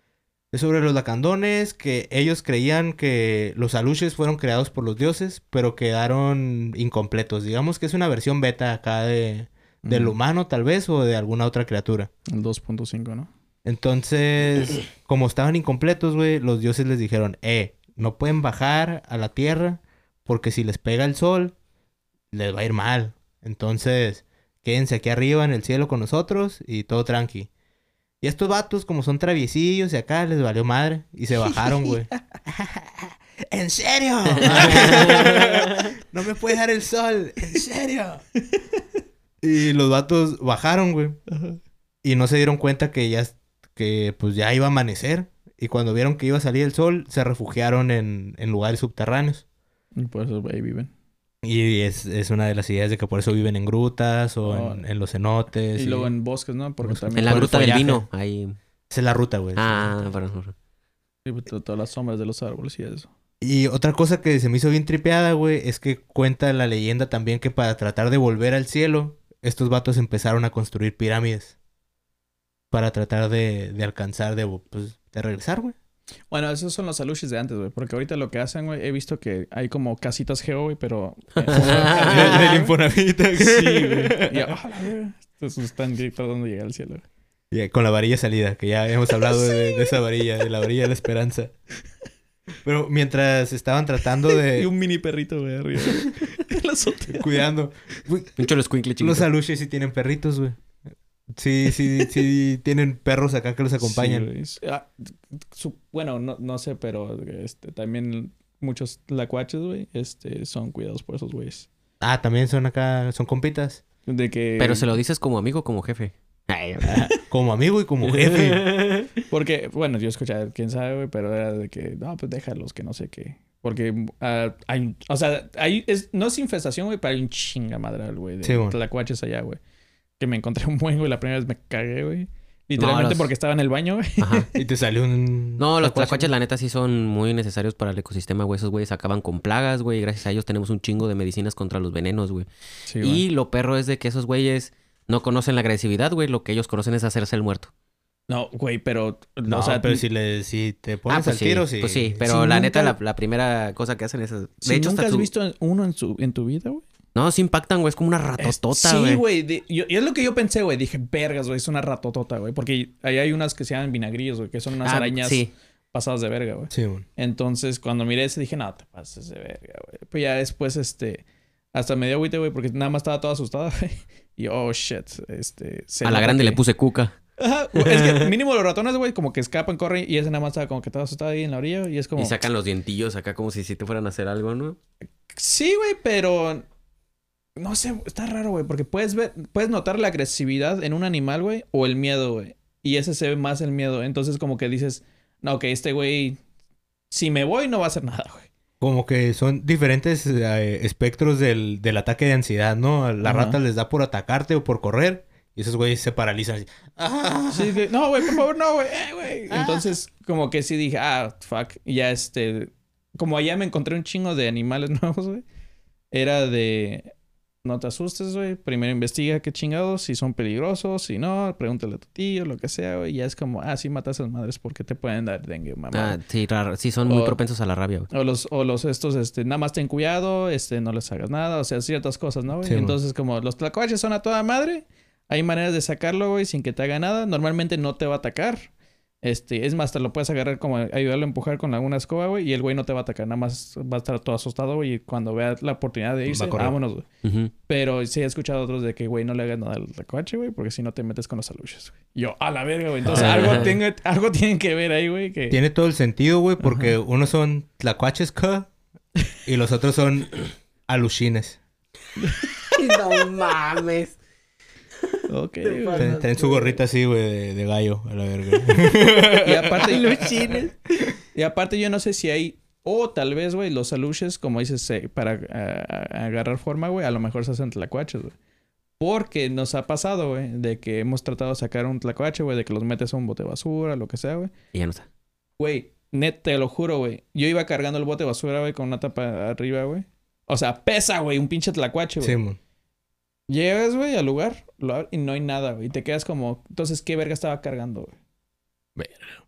Speaker 1: Es sobre los lacandones, que ellos creían que los aluches fueron creados por los dioses, pero quedaron incompletos. Digamos que es una versión beta acá de, del
Speaker 3: Mm.
Speaker 1: humano, tal vez, o de alguna otra criatura.
Speaker 3: El dos punto cinco, ¿no?
Speaker 1: Entonces, como estaban incompletos, güey, los dioses les dijeron, eh, no pueden bajar a la tierra porque si les pega el sol, les va a ir mal. Entonces, quédense aquí arriba en el cielo con nosotros y todo tranqui. Y estos vatos, como son traviesillos y acá, les valió madre y se bajaron, güey. ¿En serio? No me puede dar el sol. ¿En serio? Y los vatos bajaron, güey. Y no se dieron cuenta que ya, que pues ya iba a amanecer. Y cuando vieron que iba a salir el sol, se refugiaron en, en lugares subterráneos.
Speaker 3: Y por eso ahí viven.
Speaker 1: Y es, es una de las ideas de que por eso viven en grutas o
Speaker 3: Oh.
Speaker 1: en, en los cenotes.
Speaker 3: Y luego en bosques, ¿no? Porque
Speaker 1: Bosques.
Speaker 3: también...
Speaker 2: En la
Speaker 1: Por el
Speaker 2: gruta del
Speaker 1: follaje.
Speaker 2: vino. Ahí.
Speaker 1: Esa es la ruta, güey.
Speaker 2: Ah, perdón.
Speaker 3: Sí, pues, to- todas las sombras de los árboles y eso.
Speaker 1: Y otra cosa que se me hizo bien tripeada, güey, es que cuenta la leyenda también que para tratar de volver al cielo, estos vatos empezaron a construir pirámides. Para tratar de, de alcanzar, de, pues, de regresar, güey.
Speaker 3: Bueno, esos son los aluches de antes, güey. Porque ahorita lo que hacen, güey, he visto que hay como casitas geo, güey, pero... eh,
Speaker 1: Del del Infonavit.
Speaker 3: Sí, güey. Y, ah, la verga. Entonces están tratando de llegar al cielo, güey.
Speaker 1: Y con la varilla salida, que ya hemos hablado de, de esa varilla, de la varilla de la esperanza. Pero mientras estaban tratando
Speaker 3: Y
Speaker 1: de...
Speaker 3: un mini perrito, güey, arriba. En la azotea.
Speaker 1: cuidando. Güey,
Speaker 2: Un cholo escuincle chiquito.
Speaker 1: los aluches sí tienen perritos, güey. Sí, sí, sí tienen perros acá que los acompañan.
Speaker 3: Sí, güey. S- ah, su- bueno, no, no sé, pero este, también muchos lacuaches, güey, este, son cuidados por esos güeyes.
Speaker 1: Ah, también son acá, son compitas.
Speaker 3: De que...
Speaker 2: Pero se lo dices como amigo o como jefe. Ay,
Speaker 1: Como amigo y como jefe.
Speaker 3: Porque, bueno, yo escuché, quién sabe, güey, pero era de que, no, pues déjalos, que no sé qué. Porque ah, hay, o sea, hay, es, no es infestación, güey, pero hay un chingamadral, güey, de
Speaker 1: Sí, bueno.
Speaker 3: tlacuaches allá, güey. Que me encontré un buen, güey, la primera vez me cagué, güey. Literalmente
Speaker 2: No, los-
Speaker 3: porque estaba en el baño, güey.
Speaker 2: Ajá.
Speaker 1: Y te salió un...
Speaker 2: No, los
Speaker 1: tlacuache.
Speaker 2: tlacuaches, la neta, sí son muy necesarios para el ecosistema, güey. Esos güeyes acaban con plagas, güey. Y gracias a ellos tenemos un chingo de medicinas contra los venenos, güey.
Speaker 3: Sí,
Speaker 2: Y lo perro es de que esos güeyes no conocen la agresividad, güey. Lo que ellos conocen es hacerse el muerto.
Speaker 3: No, güey, pero...
Speaker 1: No,
Speaker 3: o sea,
Speaker 1: pero si, le, si te pones
Speaker 2: Ah, pues
Speaker 1: al
Speaker 2: sí,
Speaker 1: tiro, sí.
Speaker 2: pues sí. Pero
Speaker 3: Si
Speaker 2: la
Speaker 3: nunca-
Speaker 2: neta, la, la primera cosa que hacen es... De
Speaker 3: si
Speaker 2: hecho,
Speaker 3: nunca
Speaker 2: hasta
Speaker 3: has
Speaker 2: su-
Speaker 3: visto uno en, su, en tu vida, güey.
Speaker 2: No, sí impactan, güey. Es como una ratotota, güey.
Speaker 3: Sí, güey. de- yo- Y es lo que yo pensé, güey. Dije, vergas, güey. Es una ratotota, güey. Porque ahí hay unas que se llaman vinagrillos, güey. Que son unas
Speaker 2: Ah,
Speaker 3: arañas
Speaker 2: sí.
Speaker 3: pasadas de verga, güey.
Speaker 1: Sí, bueno.
Speaker 3: Entonces, cuando miré ese, dije, no, te pases de verga, güey. Pues ya después, este... Hasta me dio agüite, güey. Porque nada más estaba toda asustada, güey. Y, oh, shit. Este... se
Speaker 2: A la
Speaker 3: nota
Speaker 2: grande
Speaker 3: que-
Speaker 2: le puse cuca.
Speaker 3: Ajá. Es que mínimo los ratones, güey, como que escapan, corren. Y ese nada más estaba como que estaba asustado ahí en la orilla. Y es como...
Speaker 2: Y sacan los dientillos acá como si, si te fueran a hacer algo, ¿no?
Speaker 3: Sí, güey, pero... No sé, está raro, güey, porque puedes ver, puedes notar la agresividad en un animal, güey, o el miedo, güey. Y ese se ve más el miedo. Entonces, como que dices, no, que este güey, si me voy, no va a hacer nada, güey.
Speaker 1: Como que son diferentes eh, espectros del, del ataque de ansiedad, ¿no? A las
Speaker 3: Ajá.
Speaker 1: ratas les da por atacarte o por correr. Y esos güeyes se paralizan así. ¡Ah!
Speaker 3: Sí, que, no, güey, por favor, no, güey, eh, güey. Entonces, como que sí dije, ah, fuck. Y ya este, como allá me encontré un chingo de animales nuevos, güey. Era de, no te asustes, güey. Primero investiga qué chingados, si son peligrosos, si no, pregúntale a tu tío, lo que sea, güey. Y ya es como, ah, sí matas a las madres porque te pueden dar dengue, mamá.
Speaker 2: Ah, sí, raro. Sí, son muy
Speaker 3: O-
Speaker 2: propensos a la rabia, güey.
Speaker 3: O los, o los estos, este, nada más ten cuidado, este, no les hagas nada, o sea, ciertas cosas, ¿no, güey?
Speaker 1: Sí,
Speaker 3: Entonces, como los tlacuaches son a toda madre, hay maneras de sacarlo, güey, sin que te haga nada. Normalmente no te va a atacar. Este, es más, te lo puedes agarrar como ayudarlo a empujar con alguna escoba, güey, y el güey no te va a atacar, nada más va a estar todo asustado, güey, y cuando vea la oportunidad de irse,
Speaker 1: Va a correr.
Speaker 3: vámonos, güey.
Speaker 2: Ujú.
Speaker 3: Pero sí he escuchado otros de que, güey, no le hagas nada al tlacuache, güey, porque si no te metes con los aluches, güey. Y yo, a la verga, güey. Entonces, algo, tengo, algo tienen que ver ahí, güey, que...
Speaker 1: Tiene todo el sentido, güey, porque unos son tlacuaches K y los otros son aluchines.
Speaker 2: No mames.
Speaker 3: Ok,
Speaker 1: Ten-
Speaker 3: güey.
Speaker 1: Tienen su gorrita así, güey, de, de gallo, a la verga.
Speaker 3: Y aparte, y aparte yo no sé si hay... O tal vez, güey, los aluches, como dices, eh, para ah, agarrar forma, güey, a lo mejor se hacen tlacuaches, güey. Porque nos ha pasado, güey, de que hemos tratado de sacar un tlacuache, güey, de que los metes a un bote de basura, lo que sea, güey.
Speaker 2: Y ya no está.
Speaker 3: Güey, net, te lo juro, güey. Yo iba cargando el bote de basura, güey, con una tapa arriba, güey. O sea, pesa, güey, un pinche tlacuache, güey.
Speaker 1: Sí, mon.
Speaker 3: Llegas, güey, al lugar lo abres y no hay nada, güey. Y te quedas como... Entonces, ¿qué verga estaba cargando, güey?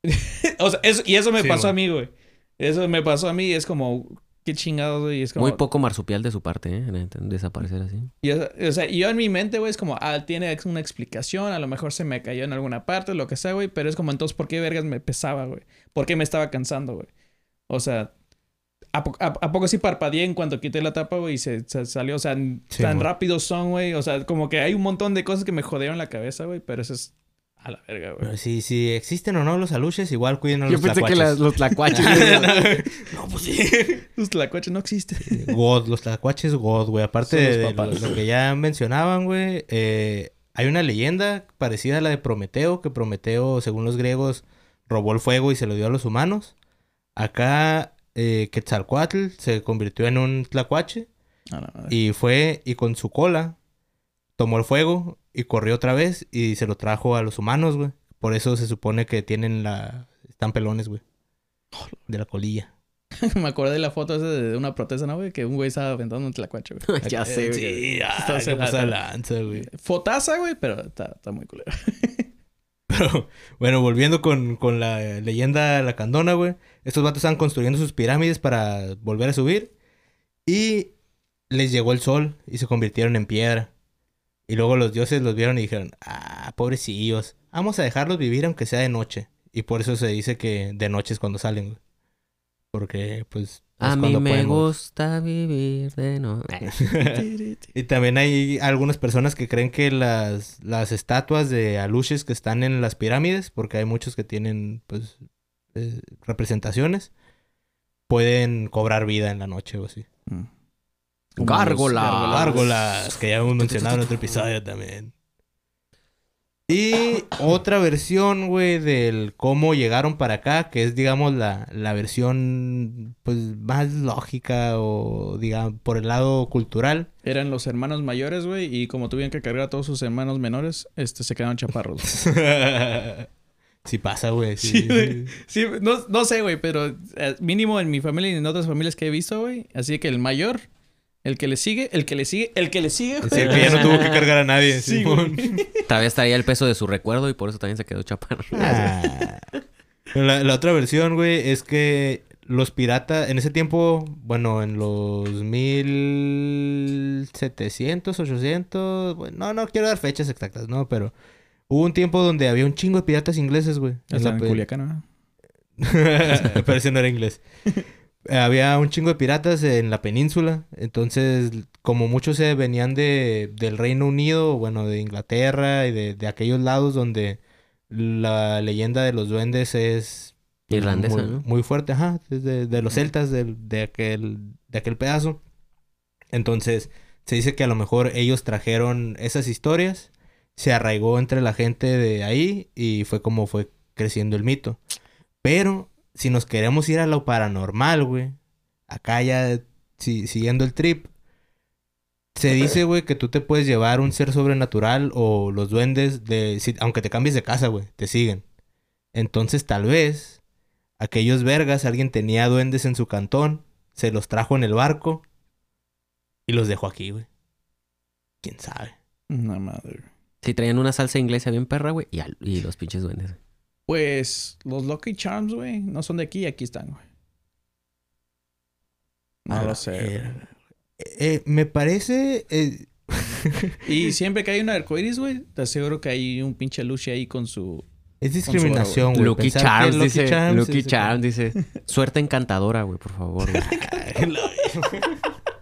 Speaker 3: O sea, eso, y eso me
Speaker 1: Sí,
Speaker 3: pasó
Speaker 1: güey.
Speaker 3: a mí, güey. Eso me pasó a mí. Es como, qué chingados, güey. Es como...
Speaker 2: Muy poco marsupial de su parte, ¿eh? neta, Desaparecer así.
Speaker 3: Y, o sea, y yo en mi mente, güey, es como, ah, tiene una explicación. A lo mejor se me cayó en alguna parte, lo que sea, güey. Pero es como, entonces, ¿por qué vergas me pesaba, güey? ¿Por qué me estaba cansando, güey? O sea... ¿A, po- a, a poco sí parpadeé en cuanto quité la tapa, güey? Y se, se salió. O sea,
Speaker 1: Sí,
Speaker 3: tan
Speaker 1: güey.
Speaker 3: rápidos son, güey. O sea, como que hay un montón de cosas que me jodieron la cabeza, güey. Pero eso es a la verga, güey.
Speaker 1: Pero si, si existen o no los aluches, igual cuiden a
Speaker 2: Yo
Speaker 1: los
Speaker 2: pensé que
Speaker 1: tlacuaches.
Speaker 2: las- los tlacuaches...
Speaker 1: No, pues sí.
Speaker 3: Los tlacuaches no existen.
Speaker 1: God, los tlacuaches God, güey. Aparte
Speaker 3: Son los
Speaker 1: de lo,
Speaker 3: papás.
Speaker 1: lo que ya mencionaban, güey, eh, hay una leyenda parecida a la de Prometeo, que Prometeo, según los griegos, robó el fuego y se lo dio a los humanos. Acá, eh, Quetzalcóatl se convirtió en un tlacuache
Speaker 3: A la madre.
Speaker 1: y fue, y con su cola, tomó el fuego y corrió otra vez y se lo trajo a los humanos, güey. Por eso se supone que tienen la... están pelones, güey. De la colilla.
Speaker 3: Me acordé de la foto esa de una protesta, ¿no, güey? Que un güey estaba aventando un tlacuache, güey.
Speaker 2: ya sé, güey.
Speaker 1: Sí,
Speaker 3: Está-
Speaker 1: ah, se
Speaker 3: está-
Speaker 1: pasa lanza, güey.
Speaker 3: Fotaza, güey, pero está, está muy culero.
Speaker 1: Pero, bueno, volviendo con, con la leyenda lacandona, güey. Estos vatos estaban construyendo sus pirámides para volver a subir. Y les llegó el sol y se convirtieron en piedra. Y luego los dioses los vieron y dijeron, ah, pobrecillos, vamos a dejarlos vivir aunque sea de noche. Y por eso se dice que de noche es cuando salen, güey. Porque, pues, es
Speaker 2: A mí
Speaker 1: cuando
Speaker 2: me
Speaker 1: pueden, güey.
Speaker 2: gusta vivir de noche.
Speaker 1: Y también hay algunas personas que creen que las, las estatuas de aluches que están en las pirámides, porque hay muchos que tienen, pues, eh, representaciones, pueden cobrar vida en la noche o así.
Speaker 3: Mm.
Speaker 2: Gárgolas.
Speaker 3: Gárgolas.
Speaker 1: Gárgolas, que ya hemos mencionado en otro episodio también. Y otra versión, güey, del cómo llegaron para acá, que es, digamos, la, la versión, pues, más lógica o, digamos, por el lado cultural.
Speaker 3: Eran los hermanos mayores, güey, y como tuvieron que cargar a todos sus hermanos menores, este, se quedaron chaparros. güey.
Speaker 1: Sí pasa, güey. Sí,
Speaker 3: Sí, güey. Sí, no, no sé, güey, pero eh, mínimo en mi familia y en otras familias que he visto, güey. Así que el mayor, el que le sigue, el que le sigue, el que le sigue, güey.
Speaker 1: Es el que ya no tuvo que cargar a nadie.
Speaker 3: Sí,
Speaker 1: Simón.
Speaker 3: güey.
Speaker 2: Todavía estaría el peso de su recuerdo y por eso también se quedó chaparro.
Speaker 1: Ah. Pero la, la otra versión, güey, es que los piratas, en ese tiempo, bueno, en los mil setecientos, ochocientos, bueno, no, no quiero dar fechas exactas, ¿no? Pero hubo un tiempo donde había un chingo de piratas ingleses, güey. En
Speaker 3: Hasta
Speaker 1: la
Speaker 3: en
Speaker 1: pe-
Speaker 3: Culiacán, ¿no?
Speaker 1: Pero ese no era inglés. Había un chingo de piratas en la península. Entonces, como muchos se venían de, del Reino Unido, bueno, de Inglaterra y de, de aquellos lados donde la leyenda de los duendes es
Speaker 2: Irlandesa,
Speaker 1: muy,
Speaker 2: ¿no?
Speaker 1: muy fuerte, ajá, es de, de los celtas del- de, aquel, de aquel pedazo. Entonces, se dice que a lo mejor ellos trajeron esas historias, se arraigó entre la gente de ahí y fue como fue creciendo el mito. Pero si nos queremos ir a lo paranormal, güey, acá ya si- siguiendo el trip, se dice, güey, que tú te puedes llevar un ser sobrenatural o los duendes de, si- aunque te cambies de casa, güey, te siguen. Entonces, tal vez aquellos vergas, alguien tenía duendes en su cantón, se los trajo en el barco y los dejó aquí, güey. ¿Quién sabe?
Speaker 3: Una madre.
Speaker 2: Sí, traían una salsa inglesa bien perra, güey. Y, al- y los pinches duendes.
Speaker 3: Pues los Lucky Charms, güey, no son de aquí, aquí están, güey. No
Speaker 1: A
Speaker 3: lo
Speaker 1: la
Speaker 3: sé.
Speaker 1: verga. Eh, me parece... eh,
Speaker 3: Y siempre que hay un arcoiris, güey, te aseguro que hay un pinche Lucy ahí con su...
Speaker 1: es discriminación, güey.
Speaker 2: Lucky
Speaker 1: Pensar que
Speaker 2: Charms,
Speaker 1: Lucky
Speaker 2: dice.
Speaker 1: Charms
Speaker 2: Lucky
Speaker 1: es-
Speaker 2: Charms, dice. Suerte encantadora, güey, por favor, güey.
Speaker 1: Ay, la verga.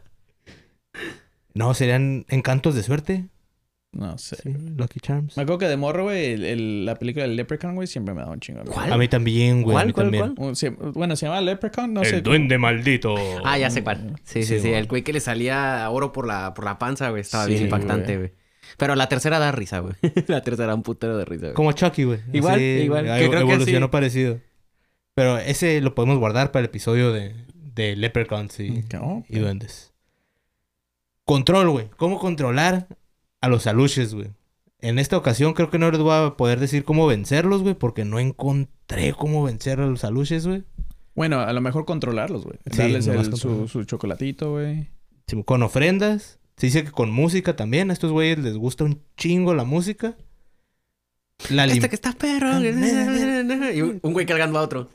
Speaker 1: No, serían encantos de suerte.
Speaker 3: No sé.
Speaker 1: Sí, Lucky Charms.
Speaker 3: Me acuerdo que de morro, güey, el- el- la película del Leprechaun, güey, siempre me daba un chingo. de miedo.
Speaker 2: ¿Cuál?
Speaker 1: A mí también, güey. a
Speaker 2: ¿Cuál,
Speaker 1: mí
Speaker 2: cuál,
Speaker 1: también.
Speaker 2: cuál?
Speaker 3: Un- se- Bueno, se llama Leprechaun, no
Speaker 1: El
Speaker 3: sé.
Speaker 1: duende maldito.
Speaker 2: Ah, ya sé cuál. Sí, sí,
Speaker 1: Sí,
Speaker 2: sí.
Speaker 1: güey.
Speaker 2: El güey que le salía oro por la, por la panza, güey. Estaba
Speaker 3: Sí,
Speaker 2: bien impactante,
Speaker 3: güey.
Speaker 2: güey. Pero la tercera da risa, güey. La tercera da un putero de risa, güey.
Speaker 1: Como Chucky, güey.
Speaker 2: Igual,
Speaker 1: Así,
Speaker 2: igual,
Speaker 1: ahí
Speaker 2: que creo que
Speaker 1: evolucionó
Speaker 2: sí.
Speaker 1: parecido. Pero ese lo podemos guardar para el episodio de, de Leprechauns y,
Speaker 3: No,
Speaker 1: y duendes. Control, güey. ¿Cómo controlar a los aluches, güey? En esta ocasión creo que no les voy a poder decir cómo vencerlos, güey, porque no encontré cómo vencer a los aluches, güey.
Speaker 3: Bueno, a lo mejor controlarlos, güey.
Speaker 1: Sí,
Speaker 3: Darles
Speaker 1: nomás
Speaker 3: el- su,
Speaker 1: controlar.
Speaker 3: su chocolatito, güey.
Speaker 1: Sí, con ofrendas. Se dice que con música también. A estos güeyes les gusta un chingo la música. La lim-
Speaker 2: Este que está perro. Y un un güey cargando a otro.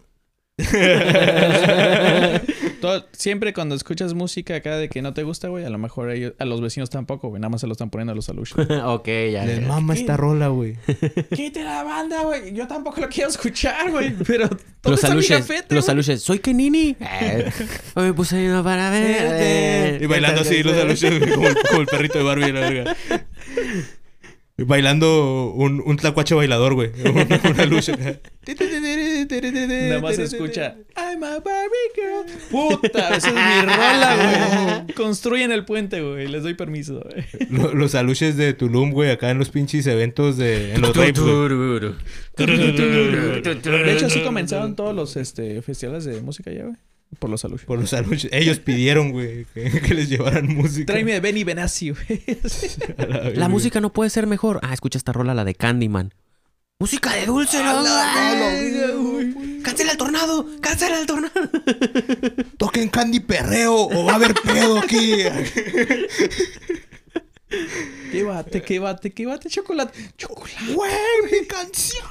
Speaker 3: Todo- siempre cuando escuchas música acá de que no te gusta, güey, a lo mejor a, ellos- a los vecinos tampoco, güey. Nada más se lo están poniendo a los aluches.
Speaker 2: Ok, ya.
Speaker 1: Les
Speaker 2: ya.
Speaker 1: mama esta rola, güey.
Speaker 3: ¡Quite la banda, güey! Yo tampoco lo quiero escuchar, güey. Pero ¿dónde
Speaker 2: Los
Speaker 3: está mi
Speaker 2: aluches,
Speaker 3: gafete,
Speaker 2: los
Speaker 3: güey?
Speaker 2: aluches. Soy Kenini. Eh, hoy me puse uno para ver. eh.
Speaker 1: Y bailando así los aluches, güey, como, el- como el perrito de Barbie, la verga. Y bailando un, un tlacuache bailador, güey. Una, una lucha.
Speaker 3: Nada más se escucha I'm a Barbie girl. Puta, esa es mi rola, güey. Construyen el puente, güey. Les doy permiso, güey.
Speaker 1: Lo- Los aluches de Tulum, güey, acá en los pinches eventos de... En los raves, güey.
Speaker 3: De hecho, así comenzaron todos los este, festivales de música ya, güey. Por los aluches.
Speaker 1: Por los aluches. Ellos pidieron, güey, que, que les llevaran música.
Speaker 3: Tráeme de Benny Benassi, güey.
Speaker 1: A la verga.
Speaker 2: La música no puede ser mejor. Ah, escucha esta rola, la de Candyman. Música de dulce, ¿no? Cancela el tornado, cancela el tornado.
Speaker 1: Toquen Candy Perreo o va a haber pedo aquí.
Speaker 3: Qué bate, qué bate, qué bate, chocolate. Chocolate.
Speaker 1: ¡Güey, mi canción!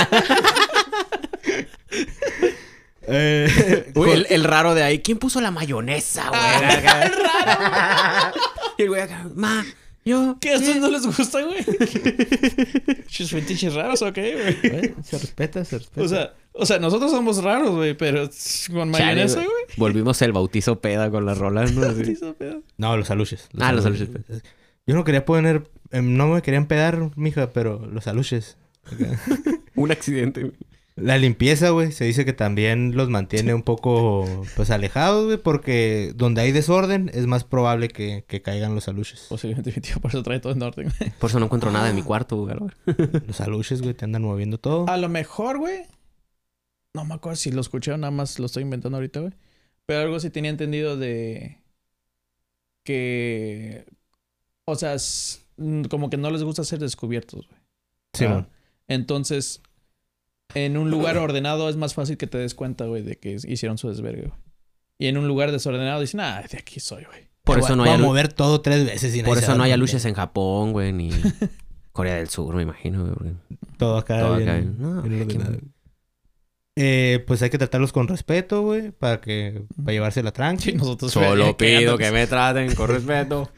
Speaker 1: eh,
Speaker 2: Uy, el, el raro de ahí. ¿Quién puso la mayonesa, güey? el raro. Y el güey acá, ma, yo.
Speaker 3: ¿Qué? ¿A estos no les gusta, güey? ¿Chis fetiches raros o qué, güey?
Speaker 1: Güey, se respeta, se respeta.
Speaker 3: O sea, o sea, nosotros somos raros, güey, pero con
Speaker 2: Chale,
Speaker 3: mayonesa,
Speaker 2: güey.
Speaker 3: güey.
Speaker 2: Volvimos el bautizo peda con las rolas, ¿no? Así.
Speaker 3: Sí, eso, pedo.
Speaker 1: No, los aluches.
Speaker 2: Ah, los aluches.
Speaker 1: Yo no quería poner... eh, no me querían pedar, mija, pero los aluches.
Speaker 2: Un accidente, güey.
Speaker 1: La limpieza, güey, se dice que también los mantiene un poco, pues, alejados, güey, porque donde hay desorden es más probable que, que caigan los aluches.
Speaker 3: Posiblemente mi tío por eso trae todo en orden, güey.
Speaker 2: Por eso no encuentro nada en mi cuarto, güey.
Speaker 1: Los aluches, güey, te andan moviendo todo.
Speaker 3: A lo mejor, güey. No me acuerdo si lo escuché o nada más lo estoy inventando ahorita, güey. Pero algo sí tenía entendido de... Que... O sea, s- mm, como que no les gusta ser descubiertos, güey.
Speaker 1: Sí,
Speaker 3: Ah,
Speaker 1: man.
Speaker 3: Entonces, en un lugar ordenado es más fácil que te des cuenta, güey, de que hicieron su desvergue, güey. Y en un lugar desordenado dicen, ah, de aquí soy, güey.
Speaker 2: Por
Speaker 1: Voy
Speaker 2: eso
Speaker 1: a-
Speaker 2: no
Speaker 1: voy
Speaker 2: hay
Speaker 1: a
Speaker 2: alu-
Speaker 1: mover todo tres veces. Y
Speaker 2: Por
Speaker 1: nadie se
Speaker 2: eso
Speaker 1: va
Speaker 2: no
Speaker 1: a
Speaker 2: hay
Speaker 1: dar
Speaker 2: aluches
Speaker 1: cuenta.
Speaker 2: en Japón, güey, ni Corea del Sur, me imagino, güey. porque-
Speaker 1: Todo acá
Speaker 2: Todo
Speaker 1: bien,
Speaker 2: acá, no,
Speaker 1: bien
Speaker 2: qué
Speaker 1: ordenado.
Speaker 2: mal.
Speaker 1: Eh, pues hay que tratarlos con respeto, güey, para que... Para llevarse la tranqui.
Speaker 3: Sí, nosotros...
Speaker 2: Solo
Speaker 3: eh,
Speaker 2: pido
Speaker 3: quedándonos-
Speaker 2: que me traten con respeto.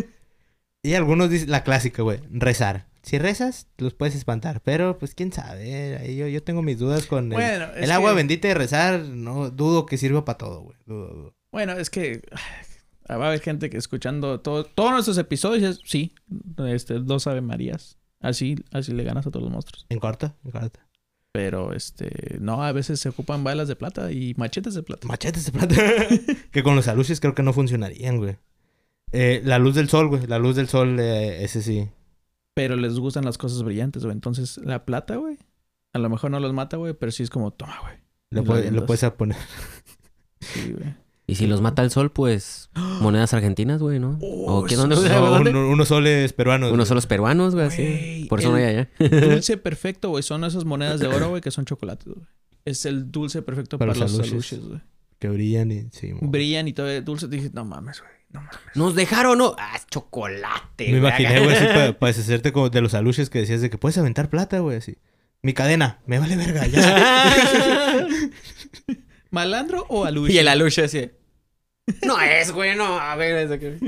Speaker 1: Y algunos dicen... La clásica, güey. Rezar. Si rezas, los puedes espantar. Pero, pues, quién sabe. Ahí yo, yo tengo mis dudas con el...
Speaker 3: Bueno, es
Speaker 1: el agua
Speaker 3: que-
Speaker 1: bendita de rezar. No dudo que sirva para todo, güey. Dudo, dudo.
Speaker 3: Bueno, es que ah, va a haber gente que escuchando todo, todos nuestros episodios, es- sí, este, dos Ave Marías. Así, así le ganas a todos los monstruos.
Speaker 1: En corta, en corta.
Speaker 3: Pero, este, no, a veces se ocupan balas de plata y machetes de plata.
Speaker 1: Machetes de plata. Que con los aluches creo que no funcionarían, güey. Eh, la luz del sol, güey. La luz del sol, eh, ese sí.
Speaker 3: Pero les gustan las cosas brillantes, güey. Entonces, la plata, güey, a lo mejor no los mata, güey, pero sí es como, toma, güey.
Speaker 1: Lo,
Speaker 3: Y
Speaker 1: puede-
Speaker 3: lo
Speaker 1: lo puedes a poner.
Speaker 3: Sí, güey.
Speaker 2: Y si los mata el sol, pues monedas argentinas, güey, ¿no?
Speaker 3: Oh,
Speaker 2: ¿O qué? ¿Dónde?
Speaker 1: No,
Speaker 2: ¿Dónde?
Speaker 1: un- unos soles peruanos.
Speaker 2: Unos
Speaker 1: güey.
Speaker 2: solos peruanos, güey, así.
Speaker 3: Güey,
Speaker 2: Por eso no
Speaker 3: el-
Speaker 2: hay allá.
Speaker 3: Dulce perfecto, güey. Son esas monedas de oro, güey, que son chocolates, güey. Es el dulce perfecto
Speaker 1: Para
Speaker 3: para,
Speaker 1: los
Speaker 3: los
Speaker 1: aluches.
Speaker 3: aluches, güey.
Speaker 1: Que brillan y... Sí, mo.
Speaker 3: Brillan y todo dulce. Dije, no mames, güey. No mames.
Speaker 2: Nos dejaron, ¿no? Ah, es chocolate,
Speaker 1: Me
Speaker 2: güey.
Speaker 1: imaginé, güey, así para pa deshacerte como de los aluches que decías de que puedes aventar plata, güey, así. Mi cadena, me vale verga, ya.
Speaker 3: ¿Malandro o aluche?
Speaker 2: Y el aluche así. No es, güey, no. A ver, eso que...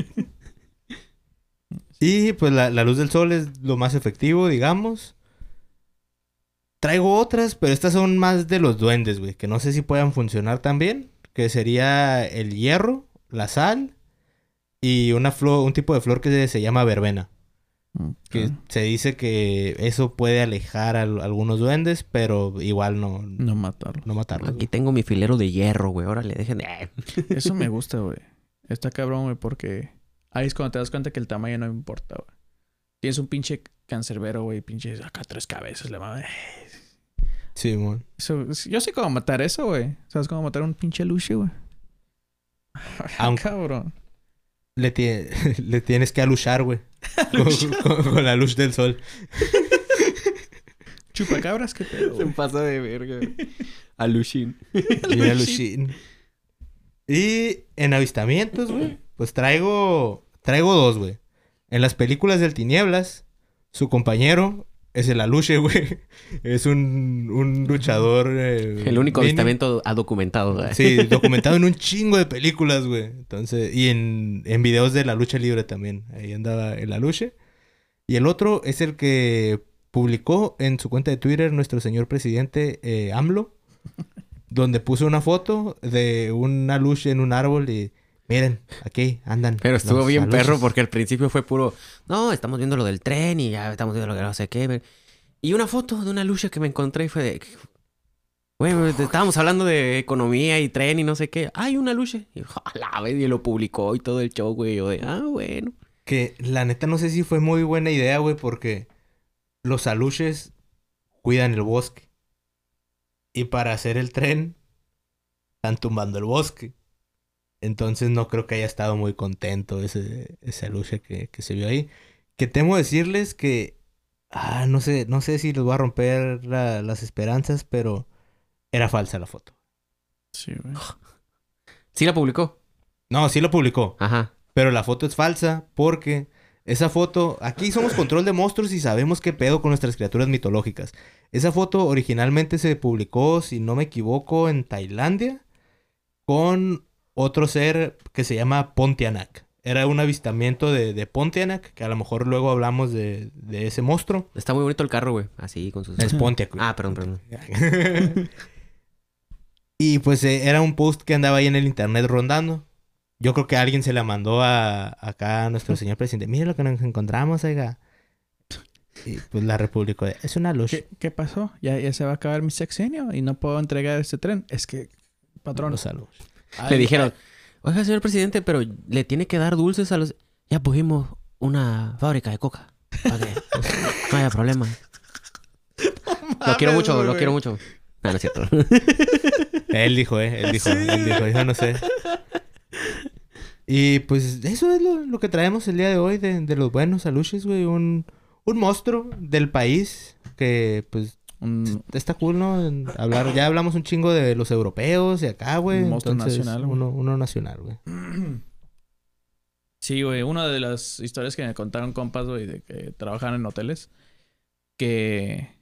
Speaker 1: Y pues la, la luz del sol es lo más efectivo, digamos. Traigo otras, pero estas son más de los duendes, güey, que no sé si puedan funcionar también. Que sería el hierro, la sal y una flor, un tipo de flor que se, se llama verbena. Que
Speaker 3: Ah,
Speaker 1: se dice que eso puede alejar a, al- algunos duendes, pero igual no,
Speaker 3: no matarlo.
Speaker 1: no matarlos.
Speaker 2: Aquí tengo mi filero de hierro, güey. Órale, dejen de...
Speaker 3: Eso me gusta, güey. Está cabrón, güey, porque ahí es cuando te das cuenta que el tamaño no importa, güey. Tienes un pinche cancerbero, güey, pinche acá tres cabezas, le va.
Speaker 1: Sí, mon.
Speaker 3: Eso, yo sé cómo matar eso, güey. ¿Sabes cómo matar un pinche luche, güey?
Speaker 1: Aunque-
Speaker 3: Cabrón.
Speaker 1: Le, tie- le tienes que aluchar, güey. con, con- con la luz del sol.
Speaker 3: Chupacabras, qué pedo,
Speaker 2: Se
Speaker 3: güey.
Speaker 2: pasa de verga. Aluchin.
Speaker 1: Y alucin. Y en avistamientos, güey, pues traigo... Traigo dos, güey. En las películas del Tinieblas, su compañero es el Aluche, güey. Es un, un luchador... Eh,
Speaker 2: el único
Speaker 1: mini.
Speaker 2: avistamiento documentado, güey.
Speaker 1: Sí, documentado en un chingo de películas, güey. Entonces, y en, en videos de la lucha libre también. Ahí andaba el Aluche. Y el otro es el que publicó en su cuenta de Twitter nuestro señor presidente eh, AMLO. Donde puso una foto de un Aluche en un árbol y... Miren, aquí andan.
Speaker 2: Pero estuvo
Speaker 1: los
Speaker 2: bien
Speaker 1: aluches.
Speaker 2: perro porque al principio fue puro... No, estamos viendo lo del tren y ya estamos viendo lo que no sé qué. Y una foto de una lucha que me encontré y fue de... Güey, güey, estábamos hablando de economía y tren y no sé qué. Hay una lucha. Y, la vez, y lo publicó y todo el show, güey. Yo de, ah, bueno.
Speaker 1: Que la neta no sé si fue muy buena idea, güey, porque los aluches cuidan el bosque. Y para hacer el tren, están tumbando el bosque. Entonces no creo que haya estado muy contento ese, ese aluche que, que se vio ahí. Que temo decirles que... Ah, no sé, no sé si les voy a romper la- las esperanzas, pero era falsa la foto.
Speaker 3: Sí, güey.
Speaker 2: Sí la publicó.
Speaker 1: No, sí lo publicó.
Speaker 2: Ajá.
Speaker 1: Pero la foto es falsa porque esa foto... Aquí somos control de monstruos y sabemos qué pedo con nuestras criaturas mitológicas. Esa foto originalmente se publicó, si no me equivoco, en Tailandia con otro ser que se llama Pontianak. Era un avistamiento de, de Pontianak, que a lo mejor luego hablamos de, de ese monstruo.
Speaker 2: Está muy bonito el carro, güey. Así, con sus...
Speaker 1: Es Pontiac, güey.
Speaker 2: Ah, perdón, perdón.
Speaker 1: Y pues eh, era un post que andaba ahí en el internet rondando. Yo creo que alguien se la mandó a acá a nuestro señor presidente. Mire lo que nos encontramos, oiga. Y pues la republicó. Es una luz.
Speaker 3: ¿Qué, qué pasó? Ya, ya se va a acabar mi sexenio y no puedo entregar este tren. Es que, patrón...
Speaker 1: Los alush.
Speaker 2: Le dijeron, oiga, señor presidente, pero le tiene que dar dulces a los... Ya pusimos una fábrica de coca. Para que no haya problema. Lo quiero mucho,
Speaker 3: güey,
Speaker 2: lo
Speaker 3: güey.
Speaker 2: quiero mucho. No, no es cierto.
Speaker 1: Él dijo, eh. Él dijo, él dijo, yo no sé. Y pues eso es lo, lo que traemos el día de hoy de, de los buenos aluches, güey. Un, un monstruo del país que pues
Speaker 3: Un,
Speaker 1: está cool, ¿no? En hablar, ya hablamos un chingo de los europeos y acá, güey.
Speaker 3: Un monstruo
Speaker 1: Entonces,
Speaker 3: nacional, güey.
Speaker 1: Uno, uno nacional, güey.
Speaker 3: Sí, güey. Una de las historias que me contaron compas, güey, de que trabajan en hoteles. Que...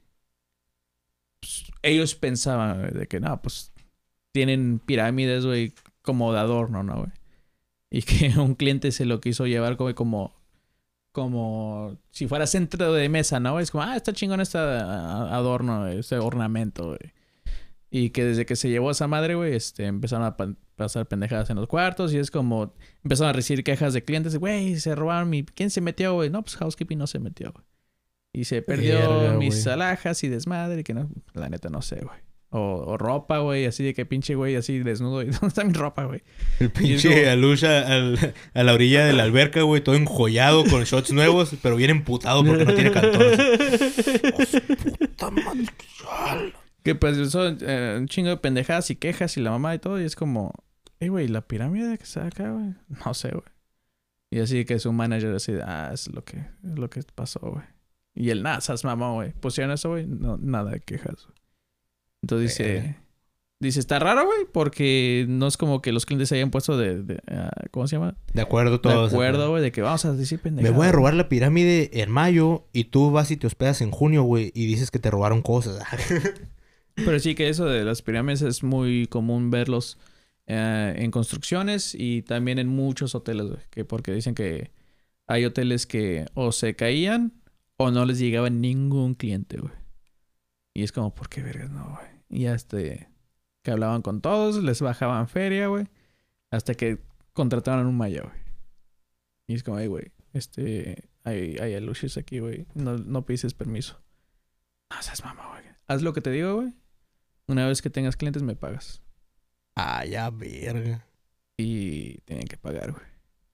Speaker 3: pues, ellos pensaban, güey, de que, no, pues... Tienen pirámides, güey, como de adorno, ¿no, güey? Y que un cliente se lo quiso llevar como... como como si fuera centro de mesa, ¿no? Es como, ah, está chingón este adorno, este ornamento, güey. Y que desde que se llevó a esa madre, güey, este, empezaron a pa- pasar pendejadas en los cuartos. Y es como, empezaron a recibir quejas de clientes. Güey, se robaron mi... ¿Quién se metió, güey? No, pues housekeeping no se metió, güey. Y se perdió
Speaker 1: Verga,
Speaker 3: mis
Speaker 1: güey.
Speaker 3: alhajas y desmadre. Y que no, la neta no sé, güey. O, o ropa, güey, así de que pinche güey, así desnudo. ¿Y dónde está mi ropa, güey?
Speaker 1: El pinche
Speaker 3: como-
Speaker 1: alush a, al- a la orilla de la alberca, güey. Todo enjollado con shots nuevos, pero bien emputado porque no tiene cantones. Puta madre, chal.
Speaker 3: Que pues son eh, un chingo de pendejadas y quejas y la mamá y todo. Y es como, hey, güey, ¿la pirámide que está acá, güey? No sé, güey. Y así que su manager así, ah, es lo que, es lo que pasó, güey. Y el nada, esas mamá, güey. Pusieron eso, güey. No, nada de quejas, güey. Entonces dice,
Speaker 1: Verga.
Speaker 3: dice, está raro, güey, porque no es como que los clientes se hayan puesto de, de ah, ¿cómo se llama?
Speaker 1: De acuerdo todos.
Speaker 3: De acuerdo, güey, de que vamos a decir
Speaker 1: Me
Speaker 3: pendejadas.
Speaker 1: voy a robar la pirámide en mayo y tú vas y te hospedas en junio, güey, y dices que te robaron cosas.
Speaker 3: Pero sí que eso de las pirámides es muy común verlos eh, en construcciones y también en muchos hoteles, güey. Que porque dicen que hay hoteles que o se caían o no les llegaba ningún cliente, güey. Y es como, ¿por qué vergas no, güey? Y ya este... Que hablaban con todos, les bajaban feria, güey. Hasta que contrataron un maya, güey. Y es como, hey, güey, este... Hay, hay aluches aquí, güey. No, no pides permiso. No seas mamá, güey. Haz lo que te digo, güey. Una vez que tengas clientes, me pagas.
Speaker 1: Ah, ya, verga.
Speaker 3: Y tienen que pagar, güey.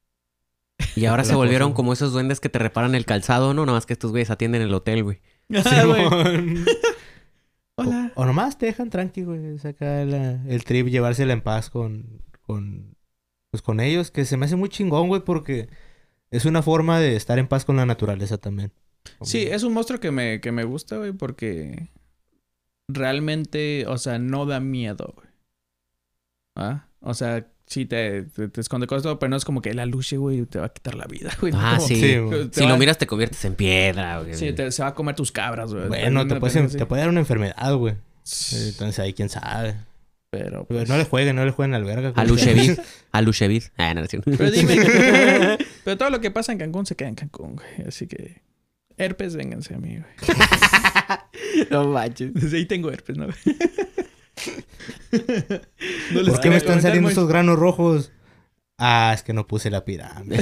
Speaker 2: Y ahora
Speaker 1: La
Speaker 2: se volvieron
Speaker 1: cosa.
Speaker 2: como esos duendes que te reparan el calzado, ¿no? Nada más que estos güeyes atienden el hotel, güey.
Speaker 3: Ah, güey.
Speaker 1: Simón.
Speaker 3: Hola.
Speaker 1: O, o nomás te dejan tranqui, güey. Saca la- el trip, llevársela en paz con, con, pues con ellos. Que se me hace muy chingón, güey, porque es una forma de estar en paz con la naturaleza también. Como-
Speaker 3: Sí, es un monstruo que me, que me gusta, güey, porque realmente, o sea, no da miedo, güey. ¿Ah? O sea, sí te, te, te esconde cosas, pero no es como que la luche, güey, te va a quitar la vida, güey.
Speaker 2: Ah,
Speaker 3: Como-
Speaker 2: sí.
Speaker 1: Sí, güey.
Speaker 3: te
Speaker 2: Si
Speaker 3: va-
Speaker 2: lo miras te conviertes en piedra, güey.
Speaker 3: Sí, te- se va a comer tus cabras, güey.
Speaker 1: Bueno,
Speaker 3: También
Speaker 1: te,
Speaker 3: me
Speaker 1: puede,
Speaker 3: parece
Speaker 1: te
Speaker 3: así.
Speaker 1: puede dar una enfermedad, güey.
Speaker 3: Sí,
Speaker 1: Entonces ahí quién sabe.
Speaker 3: Pero,
Speaker 1: Pero
Speaker 3: pues...
Speaker 1: no le jueguen, no le jueguen al verga.
Speaker 2: A Luchevid. A Luchevid. Ah, no, sí.
Speaker 3: Pero dime, pero todo lo que pasa en Cancún se queda en Cancún, güey. Así que... Herpes, vénganse a mí, güey.
Speaker 2: No manches.
Speaker 3: Desde ahí tengo herpes, ¿no? No les
Speaker 1: ¿Por qué me
Speaker 3: voy a
Speaker 1: están
Speaker 3: comentar
Speaker 1: saliendo
Speaker 3: muy-
Speaker 1: esos granos rojos? Ah, es que no puse la pirámide.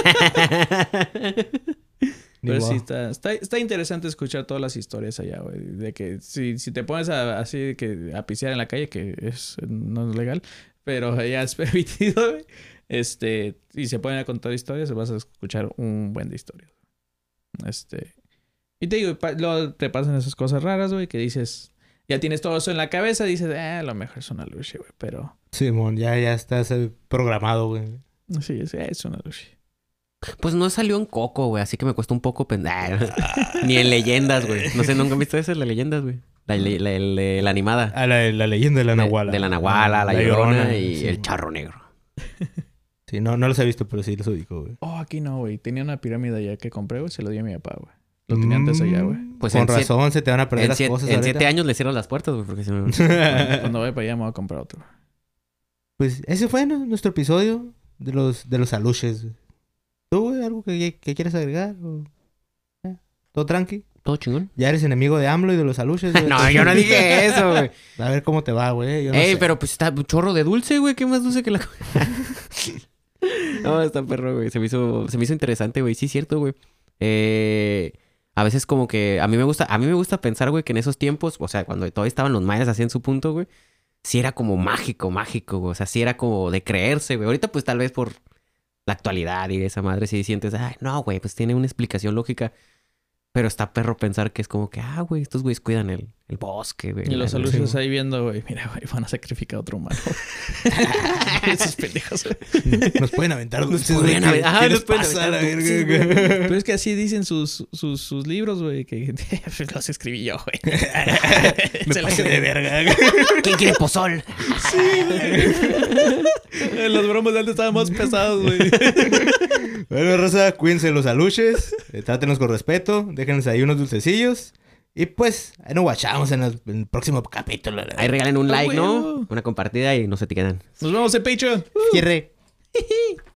Speaker 1: Ni
Speaker 3: Pero
Speaker 1: modo.
Speaker 3: sí, está, está, está interesante escuchar todas las historias allá, güey. De que si, si te pones a, así que a pisear en la calle, que es no es legal, pero ya es permitido, güey. Este, y se ponen a contar historias, vas a escuchar un buen de historias. Este, y te digo, pa- luego te pasan esas cosas raras, güey, que dices, ya tienes todo eso en la cabeza, dices, eh, a lo mejor es una lucha, güey, pero
Speaker 1: Simón, ya, ya estás eh, programado, güey.
Speaker 3: sí, es, es una lucha.
Speaker 2: Pues no salió en Coco, güey. Así que me cuesta un poco pensar. Ni en Leyendas, güey. No sé, ¿nunca han visto esa? La Leyendas, güey. La, la, la, la- la animada.
Speaker 1: Ah, la, la leyenda de la
Speaker 2: De-
Speaker 1: Nahuala.
Speaker 2: De la Nahuala, la, Llorona, y
Speaker 1: sí.
Speaker 2: el Charro Negro.
Speaker 1: Sí, no, no los he visto, pero sí los ubico, güey.
Speaker 3: Oh, aquí no, güey. Tenía una pirámide allá que compré, güey. Se lo di a mi papá, güey. Lo tenía antes allá, güey.
Speaker 2: Pues
Speaker 1: Con
Speaker 2: en siete-
Speaker 1: razón se te van a perder
Speaker 2: En,
Speaker 1: las
Speaker 2: siete,
Speaker 1: cosas
Speaker 2: en
Speaker 1: ahorita.
Speaker 2: siete años le cierro las puertas, güey, porque si no...
Speaker 3: Cuando vaya para allá me voy a comprar otro.
Speaker 1: Pues ese fue, ¿no?, nuestro episodio de los, de los aluches. ¿Tú, güey, algo que, que quieras agregar? ¿O... eh, ¿Todo tranqui?
Speaker 2: ¿Todo chingón?
Speaker 1: Ya eres enemigo de AMLO y de los aluches, güey.
Speaker 2: No, yo no dije eso, güey.
Speaker 1: A ver cómo te va, güey. Yo no
Speaker 2: Ey,
Speaker 1: sé.
Speaker 2: pero pues está un chorro de dulce, güey. ¿Qué más dulce que la... No, está perro, güey. Se me hizo, se me hizo interesante, güey. Sí, es cierto, güey. Eh... A veces como que... A mí me gusta... A mí me gusta pensar, güey, que en esos tiempos... O sea, cuando todavía estaban los mayas así en su punto, güey. Sí era como mágico, mágico, güey. O sea, sí era como de creerse, güey. Ahorita pues tal vez por la actualidad y esa madre sí sientes... Ay, no, güey. Pues tiene una explicación lógica. Pero está perro pensar que es como que... Ah, güey. Estos güeyes cuidan el, el bosque, güey.
Speaker 3: Y los
Speaker 2: La-
Speaker 3: alucios
Speaker 1: sí.
Speaker 3: ahí viendo, güey. Mira, güey, van a sacrificar a otro humano. Esos pendejos, güey.
Speaker 1: Nos pueden aventar dulces,
Speaker 2: podrían
Speaker 1: güey.
Speaker 2: aven-
Speaker 1: ¿Qué-
Speaker 2: Ajá,
Speaker 1: qué
Speaker 2: nos
Speaker 1: les
Speaker 2: pueden
Speaker 1: pasa,
Speaker 2: aventar
Speaker 1: la
Speaker 2: dulces,
Speaker 1: verga,
Speaker 2: güey.
Speaker 1: güey?
Speaker 3: Pero es que así dicen sus, sus, sus libros, güey. Que los escribí yo, güey.
Speaker 1: Me
Speaker 3: Se la
Speaker 1: pasé de
Speaker 3: creen.
Speaker 1: verga.
Speaker 2: ¿Quién quiere pozol?
Speaker 3: Los bromas de antes estaban más pesados, güey.
Speaker 1: Bueno, Rosa, cuídense de los aluches. Eh, trátenos con respeto. Déjenos ahí unos dulcecillos. Y pues, ahí nos guachamos en el, en el próximo capítulo.
Speaker 2: Ahí regalen un
Speaker 3: Ah,
Speaker 2: like, ¿no?
Speaker 3: huevo.
Speaker 2: Una compartida y no se etiquetan.
Speaker 3: Nos vemos en Patreon.
Speaker 1: Cierre.